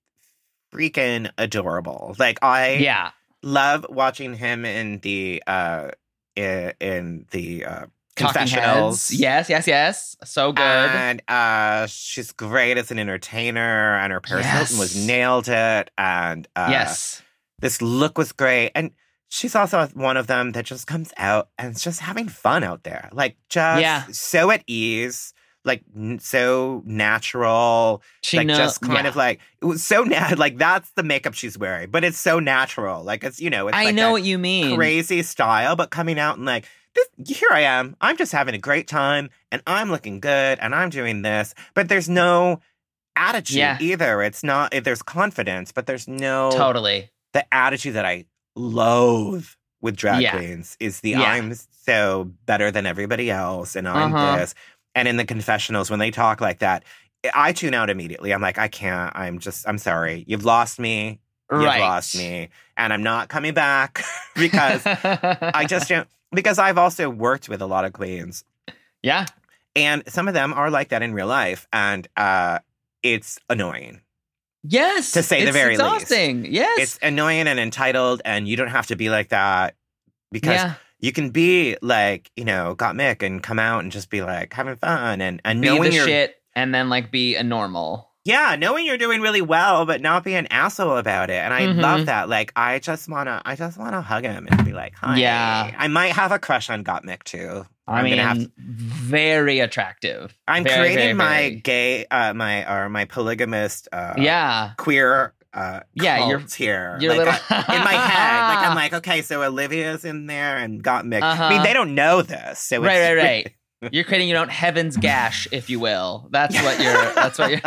freaking adorable. Like, I Yeah. love watching him in the uh in, in the uh Talking confessionals. heads. Yes, yes, yes. So good. And uh, she's great as an entertainer, and her Paris Hilton was Yes. nailed it. And uh, yes. this look was great. And she's also one of them that just comes out and is just having fun out there. Like, just Yeah. so at ease, like, n- so natural. She like, know- just kind yeah. of like, it was so nat. Like, that's the makeup she's wearing, but it's so natural. Like, it's, you know, it's I like know that what you mean. crazy style, but coming out and like, this, here I am. I'm just having a great time, and I'm looking good, and I'm doing this. But there's no attitude Yeah. either. It's not. There's confidence, but there's no Totally. the attitude that I loathe with drag Yeah. queens is the Yeah. I'm so better than everybody else, and I'm Uh-huh. this. And in the confessionals, when they talk like that, I tune out immediately. I'm like, I can't. I'm just. I'm sorry. You've lost me. You've Right. lost me, and I'm not coming back because I just don't. Because I've also worked with a lot of queens, Yeah. and some of them are like that in real life, and uh, it's annoying. Yes. To say the it's very least. exhausting. Yes. It's annoying and entitled, and you don't have to be like that because yeah. you can be like, you know, Gottmik and come out and just be like having fun and, and Be knowing the you're shit and then like be a normal. yeah, knowing you're doing really well, but not be an asshole about it. And I Mhm. love that. Like, I just wanna, I just wanna hug him and be like, hi. Yeah. I might have a crush on Gottmik too. I I'm mean, gonna have to- very attractive. I'm Very, creating very, my very. gay, uh, my or my polygamist, uh, Yeah. queer, uh, Yeah, cult you're- here. you're like, little- I- in my head, like I'm like, okay, so Olivia's in there and Gottmik. I mean, Uh-huh. they don't know this, so Right, it's, right, right. You're creating your own heaven's gash, if you will. That's what you're. That's what you're.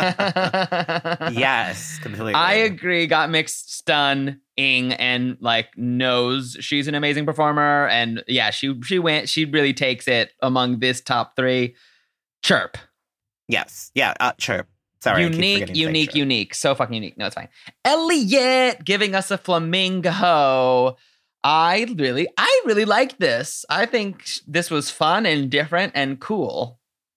Yes, completely. I agree. Got mixed stunning and like knows she's an amazing performer, and yeah, she she went. She really takes it among this top three. Chirp. Yes, yeah, uh, chirp. Sorry, I keep unique, forgetting unique, Fake Trip. unique. So fucking unique. No, it's fine. Elliot giving us a flamingo. I really, I really like this. I think this was fun and different and cool.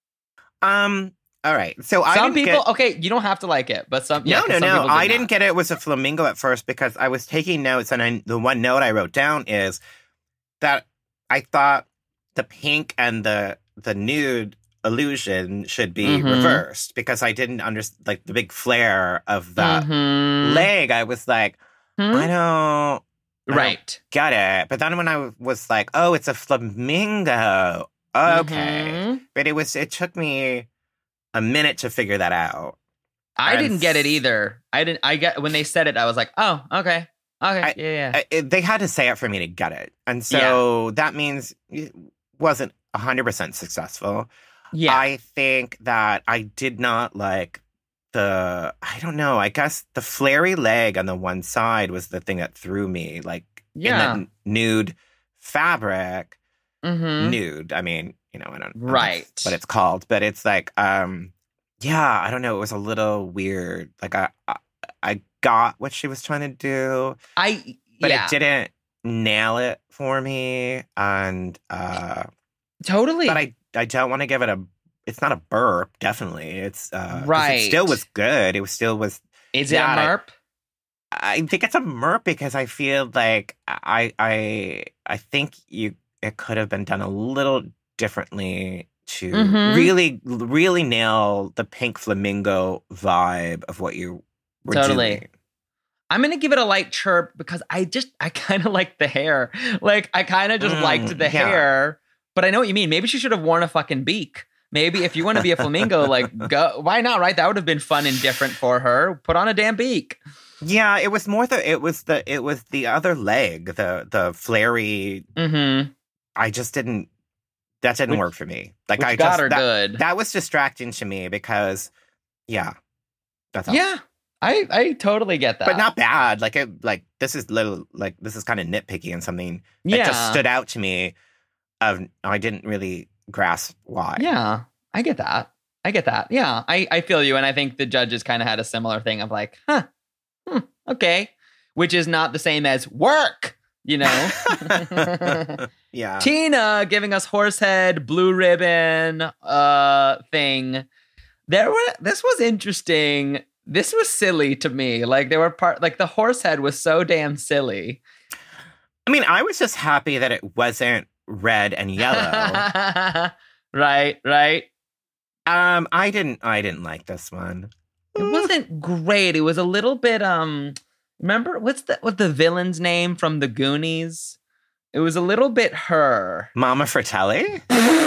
Um. All right. So I Some didn't people, get... okay, you don't have to like it, but some. No, yeah, no, 'cause some no. people did I didn't not. get it was a flamingo at first because I was taking notes, and I, the one note I wrote down is that I thought the pink and the the nude illusion should be Mhm. reversed because I didn't understand like the big flare of that Mhm. leg. I was like, Hmm? I don't Right. get it. But then when I was like, oh, it's a flamingo. Okay. Mhm. But it was it took me a minute to figure that out. I And didn't get it s- either. I didn't. I got when they said it, I was like, oh, okay, okay, I- yeah, yeah. I- it- they had to say it for me to get it. And so that means it wasn't one hundred percent successful. yeah. I think that I did not like the, I don't know, I guess the flary leg on the one side was the thing that threw me. Like Yeah. in that nude fabric, Mhm. nude. I mean, you know, I don't know Right. what it's called, but it's like, um, yeah, I don't know. It was a little weird. Like I, I, I got what she was trying to do, I but yeah, it didn't nail it for me. And, uh, totally. but I, I don't want to give it a, it's not a burp. Definitely. It's, uh, 'cause Right. It still was good. It was still was, Is it a yeah, I- merp? I think it's a merp because I feel like I, I, I think you, it could have been done a little differently to Mhm. really, really nail the pink flamingo vibe of what you were Totally. doing. I'm gonna give it a light chirp because I just I kind of like the hair. Like I kind of just Mm, liked the yeah. hair, but I know what you mean. Maybe she should have worn a fucking beak. Maybe if you want to be a flamingo, like go. Why not? Right? That would have been fun and different for her. Put on a damn beak. Yeah, it was more the, it was the, it was the other leg, the, the flary. Mm-hmm. I just didn't, that didn't Which- work for me. Like Which I got just, her that, good. that was distracting to me because, yeah, that's all. Yeah, I I totally get that. But not bad. Like it, like this is little, like this is kind of nitpicky and something that yeah. just stood out to me. Of I didn't really grasp why. Yeah, I get that. I get that. Yeah, I, I feel you. And I think the judges kind of had a similar thing of like, huh, hmm, okay. Which is not the same as work, you know? Yeah. Tina giving us horsehead, blue ribbon uh, thing. There were, this was interesting. This was silly to me. Like there were part, like the horsehead was so damn silly. I mean, I was just happy that it wasn't red and yellow. Right, right. um, I didn't. I didn't like this one. It wasn't great. It was a little bit um remember what's the what the villain's name from the Goonies? It was a little bit her. Mama Fratelli.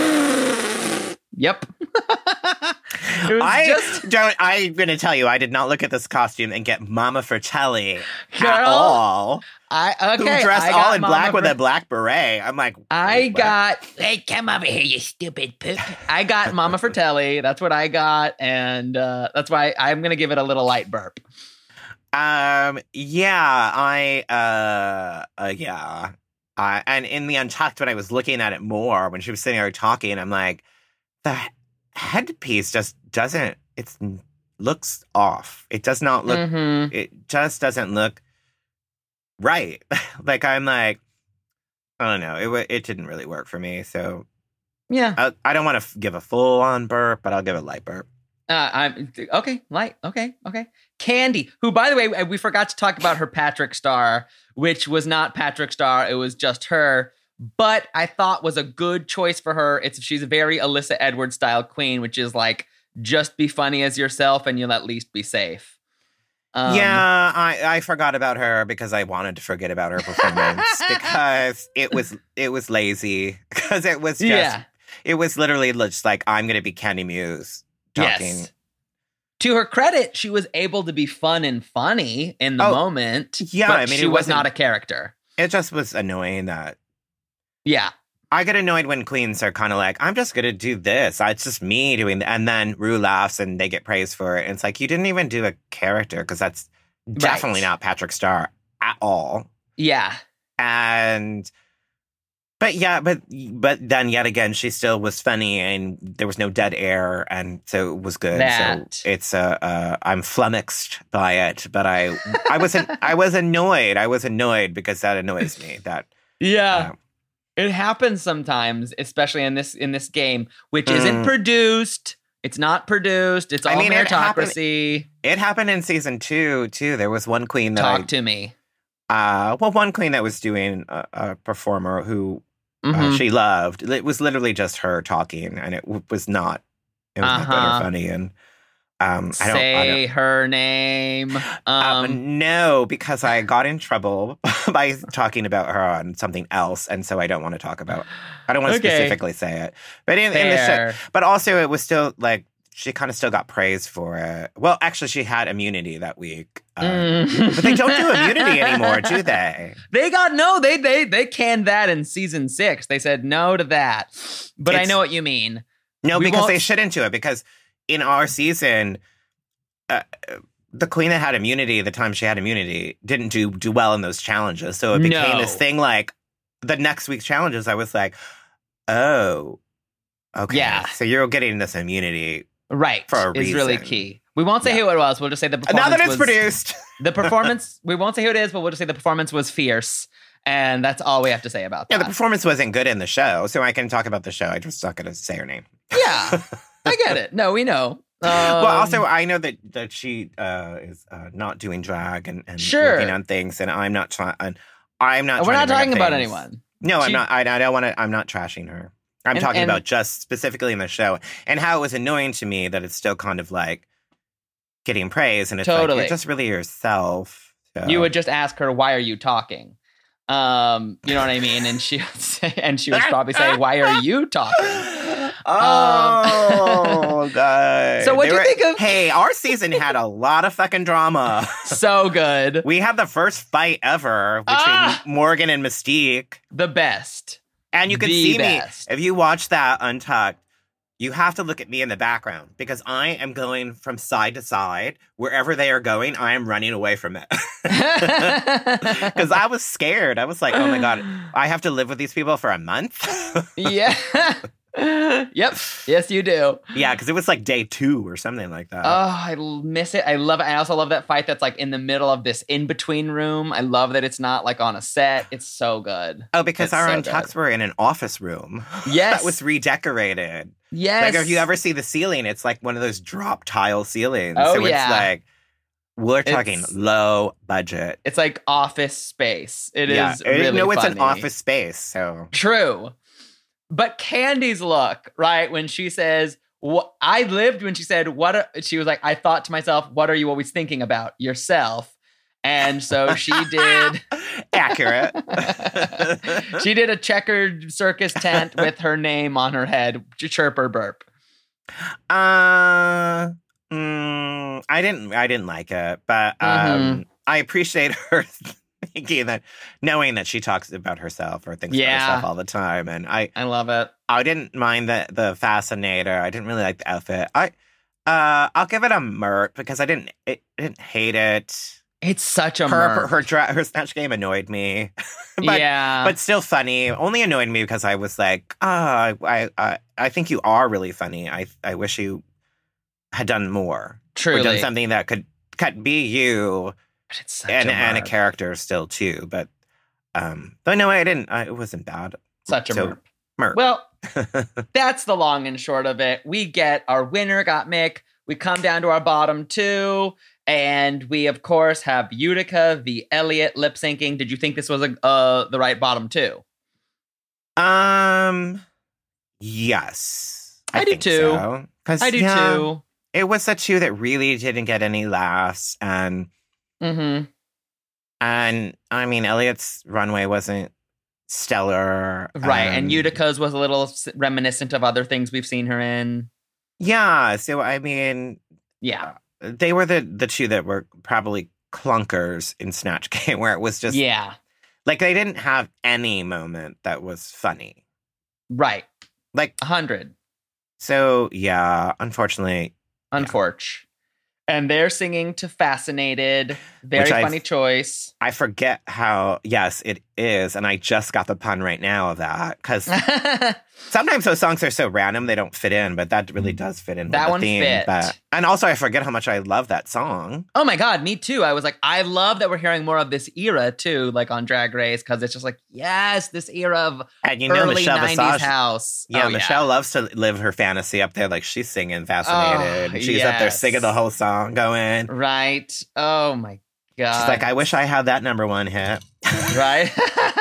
Yep. It was I just don't. I'm gonna tell you, I did not look at this costume and get Mama Fratelli at Girl, all. I okay. Who dressed I all got in black Mama with Fre- a black beret? I'm like, I wait, what? got hey, come over here, you stupid poop. I got Mama Fratelli. That's what I got, and uh, that's why I'm gonna give it a little light burp. Um. Yeah. I. Uh. uh yeah. I. And in the Untucked, when I was looking at it more, when she was sitting there talking, I'm like, the headpiece just doesn't. It's looks off. It does not look. Mhm. It just doesn't look right. Like I'm like, I don't know. It wa- it didn't really work for me. So Yeah. I, I don't want to f- give a full on burp, but I'll give a light burp. Uh, I'm okay. Light. Okay. Okay. Candy, who, by the way, we forgot to talk about her Patrick Star, which was not Patrick Star. It was just her, but I thought was a good choice for her. It's she's a very Alyssa Edwards style queen, which is like just be funny as yourself, and you'll at least be safe. Um, yeah, I, I forgot about her because I wanted to forget about her performance because it was it was lazy because it was just Yeah. it was literally just like I'm gonna be Candy Muse talking. Yes. To her credit, she was able to be fun and funny in the Oh, moment. yeah, but I mean, she it was wasn't- not a character. It just was annoying that Yeah. I get annoyed when queens are kind of like, I'm just gonna do this. It's just me doing, th-. and then Rue laughs and they get praised for it. And it's like you didn't even do a character because that's definitely Right. not Patrick Star at all. Yeah. And But yeah, but but then yet again, she still was funny, and there was no dead air, and so it was good. That. So it's uh, uh, I'm flummoxed by it, but I I wasn't I was annoyed. I was annoyed because that annoys me. That Yeah. uh, It happens sometimes, especially in this in this game, which isn't Mm. produced. It's not produced. It's all I mean, it happened- meritocracy. it happened in season two too. There was one queen that Talk I, to me. uh, well, one queen that was doing a, a performer who uh, Mhm. she loved. It was literally just her talking, and it w- was not. It was not good Uh-huh. or funny, and um, I don't. I don't Say her name. Um, Um, no, because I got in trouble by talking about her on something else, and so I don't want to talk about. I don't want to Okay. specifically say it, but in, in the Fair. show, but also it was still like she kind of still got praise for it. Well, actually, she had immunity that week, uh, Mm. but they don't do immunity anymore, do they? They got no. They they they canned that in season six. They said no to that. But I It's- know what you mean. No, We because won't- they shouldn't do it because in our season. Uh, the queen that had immunity, the time she had immunity, didn't do do well in those challenges. So it became No. this thing like the next week's challenges, I was like, oh, okay. Yeah. So you're getting this immunity. Right. For a is really reason. key. We won't say Yeah. who it was. We'll just say the performance Now that it's was, produced. The performance, we won't say who it is, but we'll just say the performance was fierce. And that's all we have to say about Yeah, that. the performance wasn't good in the show, so I can talk about the show. I just not going to say her name. Yeah. I get it. No, we know. Um, well, also, I know that that she uh, is uh, not doing drag and, and Sure. working on things, and I'm not trying. I'm not. we're trying not to bring up talking about things. anyone. No, I'm She- not. I, I don't want to. I'm not trashing her. I'm And- talking and- about just specifically in the show and how it was annoying to me that it's still kind of like getting praise, and it's like Totally. you're just really yourself. So. You would just ask her, "Why are you talking?" Um, you know what I mean? And she would say, and she would probably say, "Why are you talking?" Oh, God. So what'd They you were- think of- Hey, our season had a lot of fucking drama. So good, We had the first fight ever between Ah! Morgan and Mystique. the best. And you can The see best. me. If you watch that Untucked, you have to look at me in the background because I am going from side to side. Wherever they are going, I am running away from it. Because I was scared. I was like, oh my God, I have to live with these people for a month? Yeah. Yep. Yes, you do. Yeah, because it was like day two or something like that. Oh, I l- miss it. I love it. I also love that fight that's like in the middle of this in between room. I love that it's not like on a set. It's so good. oh, because it's our so Untucks good. were in an office room. Yes. That was redecorated. Yes. Like if you ever see the ceiling, it's like one of those drop tile ceilings. Oh, so yeah. it's like, we're talking It's- low budget. It's like office space. It is yeah, really no, it's an funny. office space. So True. But Candy's look, right? When she says, "What I lived," when she said, "What?" Are, she was like, "I thought to myself, what are you always thinking about? Yourself." And so she did. accurate. She did a checkered circus tent with her name on her head. Chirp or burp. Uh, mm, I didn't. I didn't like it, but um, Mhm. I appreciate her thinking that, knowing that she talks about herself or thinks Yeah. about herself all the time, and I, I love it. I didn't mind the the fascinator. I didn't really like the outfit. I, uh, I'll give it a Mert because I didn't. It, I didn't hate it. It's such a Her her merc. her, dra- her snatch game annoyed me, but yeah. but still funny. Only annoyed me because I was like, ah, I, I I think you are really funny. I I wish you had done more. Truly. Or done something that could could be you But it's such and a and a merc. character still too. But um, but no, I didn't. I, it wasn't bad. Such a So, merc. Merc. Well, that's the long and short of it. We get our winner got Mick. We come down to our bottom two. And we, of course, have Utica v. Elliot lip syncing. Did you think this was a, uh, the right bottom two? um, yes, I do think too. so. 'Cause, I do yeah, too. It was a two that really didn't get any laughs, and Mm-hmm. and I mean, Elliot's runway wasn't stellar, Right. and um, Utica's was a little s- reminiscent of other things we've seen her in. Yeah, so I mean, Yeah. they were the the two that were probably clunkers in Snatch Game, where it was just yeah. like they didn't have any moment that was funny. Right. Like, A hundred. so yeah, unfortunately, Unfortunate. And they're singing to Fascinated. Very Which I- funny choice. I forget how. Yes, it is, and I just got the pun right now of that, because sometimes those songs are so random they don't fit in, but that really does fit in That with the one theme. fit. But, and also, I forget how much I love that song. Oh my God, me too. I was like, I love that we're hearing more of this era too, like on Drag Race, because it's just like, yes, this era of And you know, early Michelle nineties Visage. house. Yeah, Oh, Michelle loves to live her fantasy up there. Like, she's singing Fascinated. Oh, she's up there yes. singing the whole song, going. Right. Oh my God. She's like, I wish I had that number one hit. Right?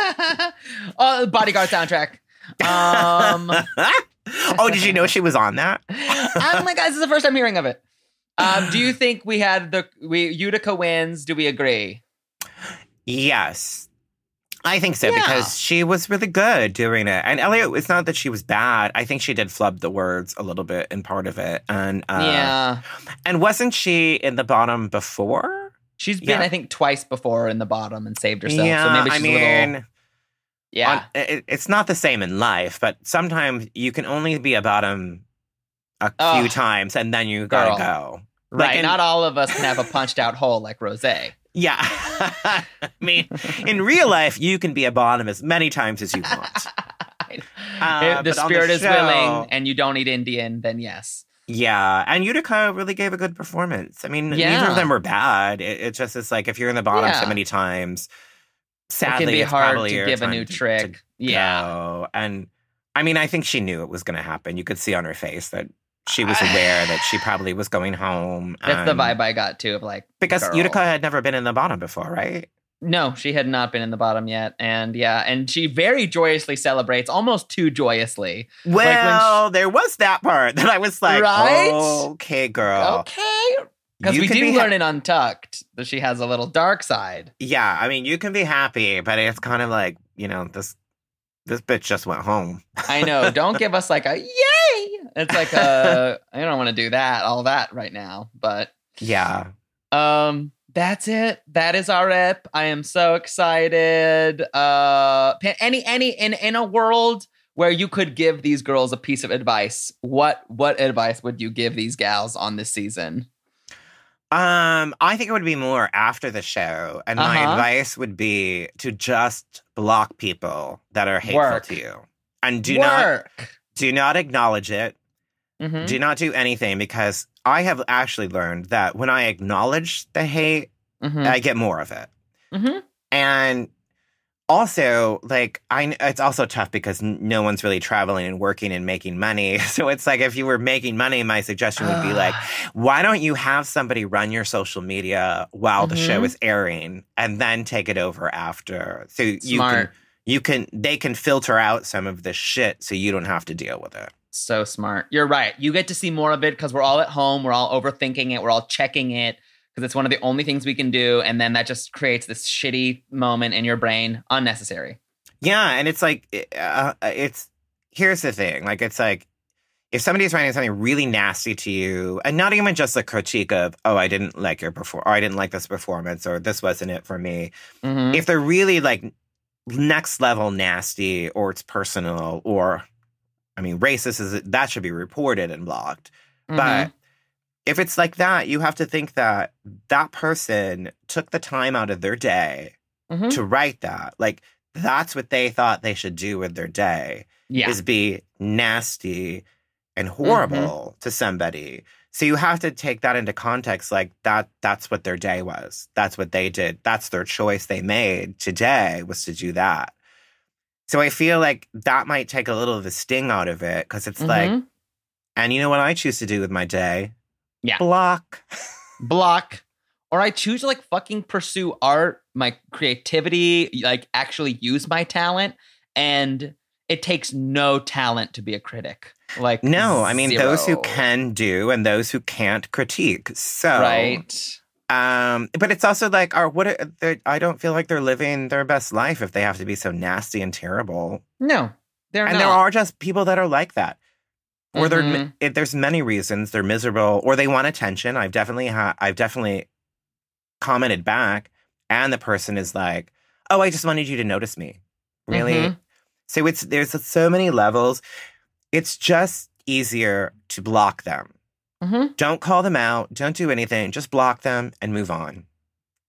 Oh, Bodyguard soundtrack. Um, Oh, did you know she was on that? oh my God, this is the first time hearing of it. Um, do you think we had the we Utica wins? Do we agree? Yes. I think so, Yeah. because she was really good doing it. And Elliot, it's not that she was bad. I think she did flub the words a little bit in part of it. And uh, Yeah. And wasn't she in the bottom before? She's been, Yeah. I think, twice before in the bottom and saved herself. yeah, so maybe I she's mean, a little. Yeah. on- it, it's not the same in life, but sometimes you can only be a bottom a Oh, few times and then you gotta girl. go. right. like in- Not all of us can have a punched out hole like Rose. Yeah. I mean, in real life, you can be a bottom as many times as you want. Uh, if the but on spirit the is show- willing and you don't eat Indian, then yes. Yeah, and Utica really gave a good performance. I mean, neither Yeah. of them were bad. It, it just is like if you're in the bottom Yeah. so many times, sadly, it can be it's hard probably to your give a time new to- trick. to yeah. go. And I mean, I think she knew it was going to happen. You could see on her face that she was aware that she probably was going home. That's the and- vibe I got too of like Because girl. Utica had never been in the bottom before, right? No, she had not been in the bottom yet. And yeah, and she very joyously celebrates, almost too joyously. Well, there was that part that I was like, Right? okay, girl. Okay. Because You we can do be ha- learn in Untucked that she has a little dark side. Yeah, I mean, you can be happy, but it's kind of like, you know, this this bitch just went home. I know. Don't give us like a yay. It's like a, I don't want to do that, all that right now. But Yeah. um, that's it. That is our rep. I am so excited. Uh, pa- any, any, in, in a world where you could give these girls a piece of advice, what, what advice would you give these gals on this season? Um, I think it would be more after the show, and my Uh-huh. advice would be to just block people that are hateful Work. to you, and do not Work. do not acknowledge it. Mhm. Do not do anything, because I have actually learned that when I acknowledge the hate, Mhm. I get more of it. Mhm. And also, like, I it's also tough because n- no one's really traveling and working and making money. So it's like if you were making money, my suggestion would be like, why don't you have somebody run your social media while the show Mhm. is airing and then take it over after? So you can Smart. you can they can filter out some of this shit so you don't have to deal with it. So smart. You're right. You get to see more of it because we're all at home. We're all overthinking it. We're all checking it because it's one of the only things we can do. And then that just creates this shitty moment in your brain. Unnecessary. Yeah, and it's like uh, it's here's the thing. Like it's like if somebody's writing something really nasty to you, and not even just a critique of, oh, I didn't like your perform or I didn't like this performance or this wasn't it for me. Mhm. If they're really like next level nasty or it's personal or I mean racist is that should be reported and blocked. Mhm. But if it's like that, you have to think that that person took the time out of their day Mhm. to write that. Like, that's what they thought they should do with their day, Yeah. is be nasty and horrible to somebody. So you have to take that into context. Like, that that's what their day was. That's what they did. That's their choice they made today was to do that. So I feel like that might take a little of the sting out of it because it's like, Mhm. and you know what I choose to do with my day? Yeah. Block. Block. Or I choose to like fucking pursue art, my creativity, like actually use my talent. And it takes no talent to be a critic. Like, No, I mean, those who zero. can do and those who can't critique. So, Right. Um, but it's also like, are what? Are, they're- I don't feel like they're living their best life if they have to be so nasty and terrible. No, they're and not. there are just people that are like that, or they're Mhm. it, there's many reasons they're miserable, or they want attention. I've definitely ha- I've definitely commented back, and the person is like, "Oh, I just wanted you to notice me." Really? Mhm. So it's there's so many levels. It's just easier to block them. Mhm. Don't call them out. Don't do anything. Just block them and move on.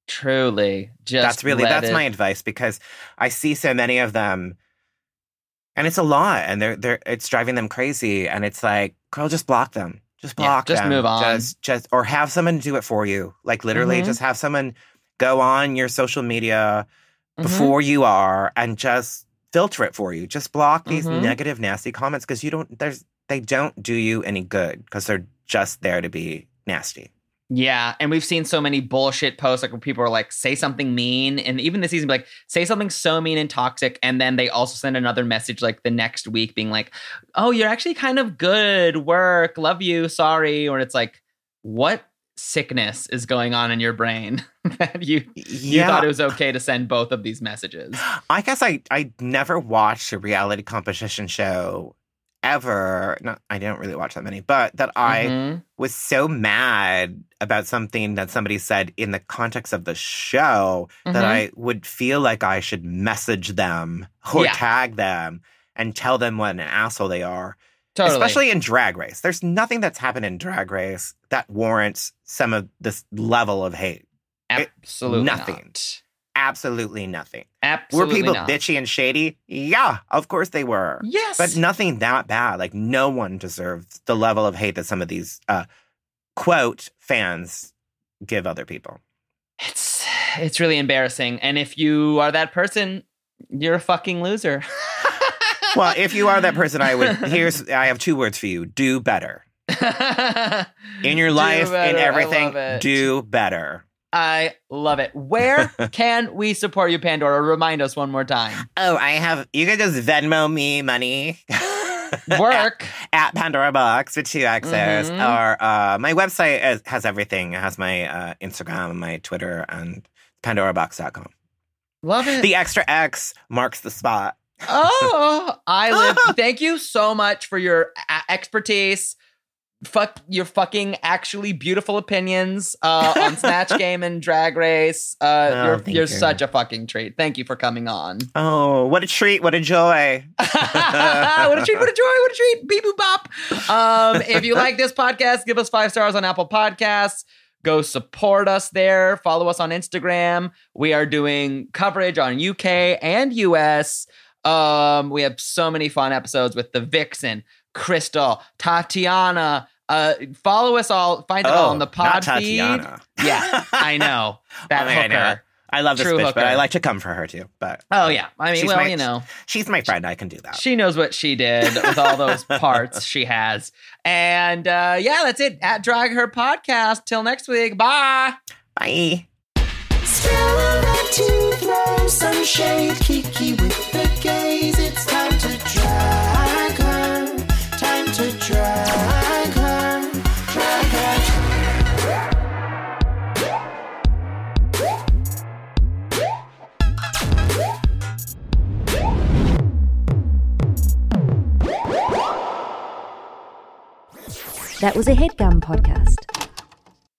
Truly. Just that's really, let that's it- my advice, because I see so many of them and it's a lot and they're, they're, it's driving them crazy. And it's like, girl, just block them. Just Yeah, block just them. move on. Just, just, or have someone do it for you. Like literally Mhm. just have someone go on your social media Mhm. before you are and just filter it for you. Just block these Mhm. negative, nasty comments because you don't, there's, they don't do you any good because they're just there to be nasty. Yeah, and we've seen so many bullshit posts like where people are like, say something mean, and even this season, be like, say something so mean and toxic, and then they also send another message like the next week being like, oh, you're actually kind of good, work, love you, sorry, or it's like, what sickness is going on in your brain that you you Yeah. thought it was okay to send both of these messages? I guess I, I never watched a reality competition show ever. No, I didn't really watch that many, but that I Mhm. was so mad about something that somebody said in the context of the show that Mhm. I would feel like I should message them or Yeah. tag them and tell them what an asshole they are. Totally. Especially in Drag Race. There's nothing that's happened in Drag Race that warrants some of this level of hate. absolutely nothing. not. Absolutely nothing. Absolutely were people not. bitchy and shady? Yeah, of course they were. Yes, But nothing that bad. Like, no one deserves the level of hate that some of these, uh, quote, fans give other people. It's it's really embarrassing. And if you are that person, you're a fucking loser. Well, if you are that person, I would, here's, I have two words for you. Do better. In your Do life, better. in I everything, love it. do better. I love it. Where can we support you, Pandora? Remind us one more time. Oh, I have, you can just Venmo me money. Work. At Pandora Box with two X's. Mhm. Or uh, my website is, has everything. It has my uh, Instagram, my Twitter, and pandora box dot com. Love it. The extra X marks the spot. Oh, I live. Thank you so much for your a- expertise. Fuck your fucking actually beautiful opinions uh, on Snatch Game and Drag Race. Uh, Oh, you're thank you're you. such a fucking treat. Thank you for coming on. Oh, what a treat. What a joy. What a treat, what a joy, what a treat. Beep boop bop. Um, if you like this podcast, give us five stars on Apple Podcasts. Go support us there. Follow us on Instagram. We are doing coverage on U K and U S. Um, we have so many fun episodes with the Vixen, Crystal, Tatiana. Uh, follow us all. Find it all on the pod not feed. Tatiana. Yeah, I know. That Oh my God, I know. hooker. I love this True bitch, hooker. but I like to come for her too. But Oh, yeah. I mean, She's well, my- you know. she's my friend. I can do that. She knows what she did with all those parts she has. And uh, yeah, that's it. At Drag Her Podcast. Till next week. Bye. Bye. Still like to throw some shade, Kiki with the gaze. It's time to drag her, time to drag her, drag her. That was a headgum podcast.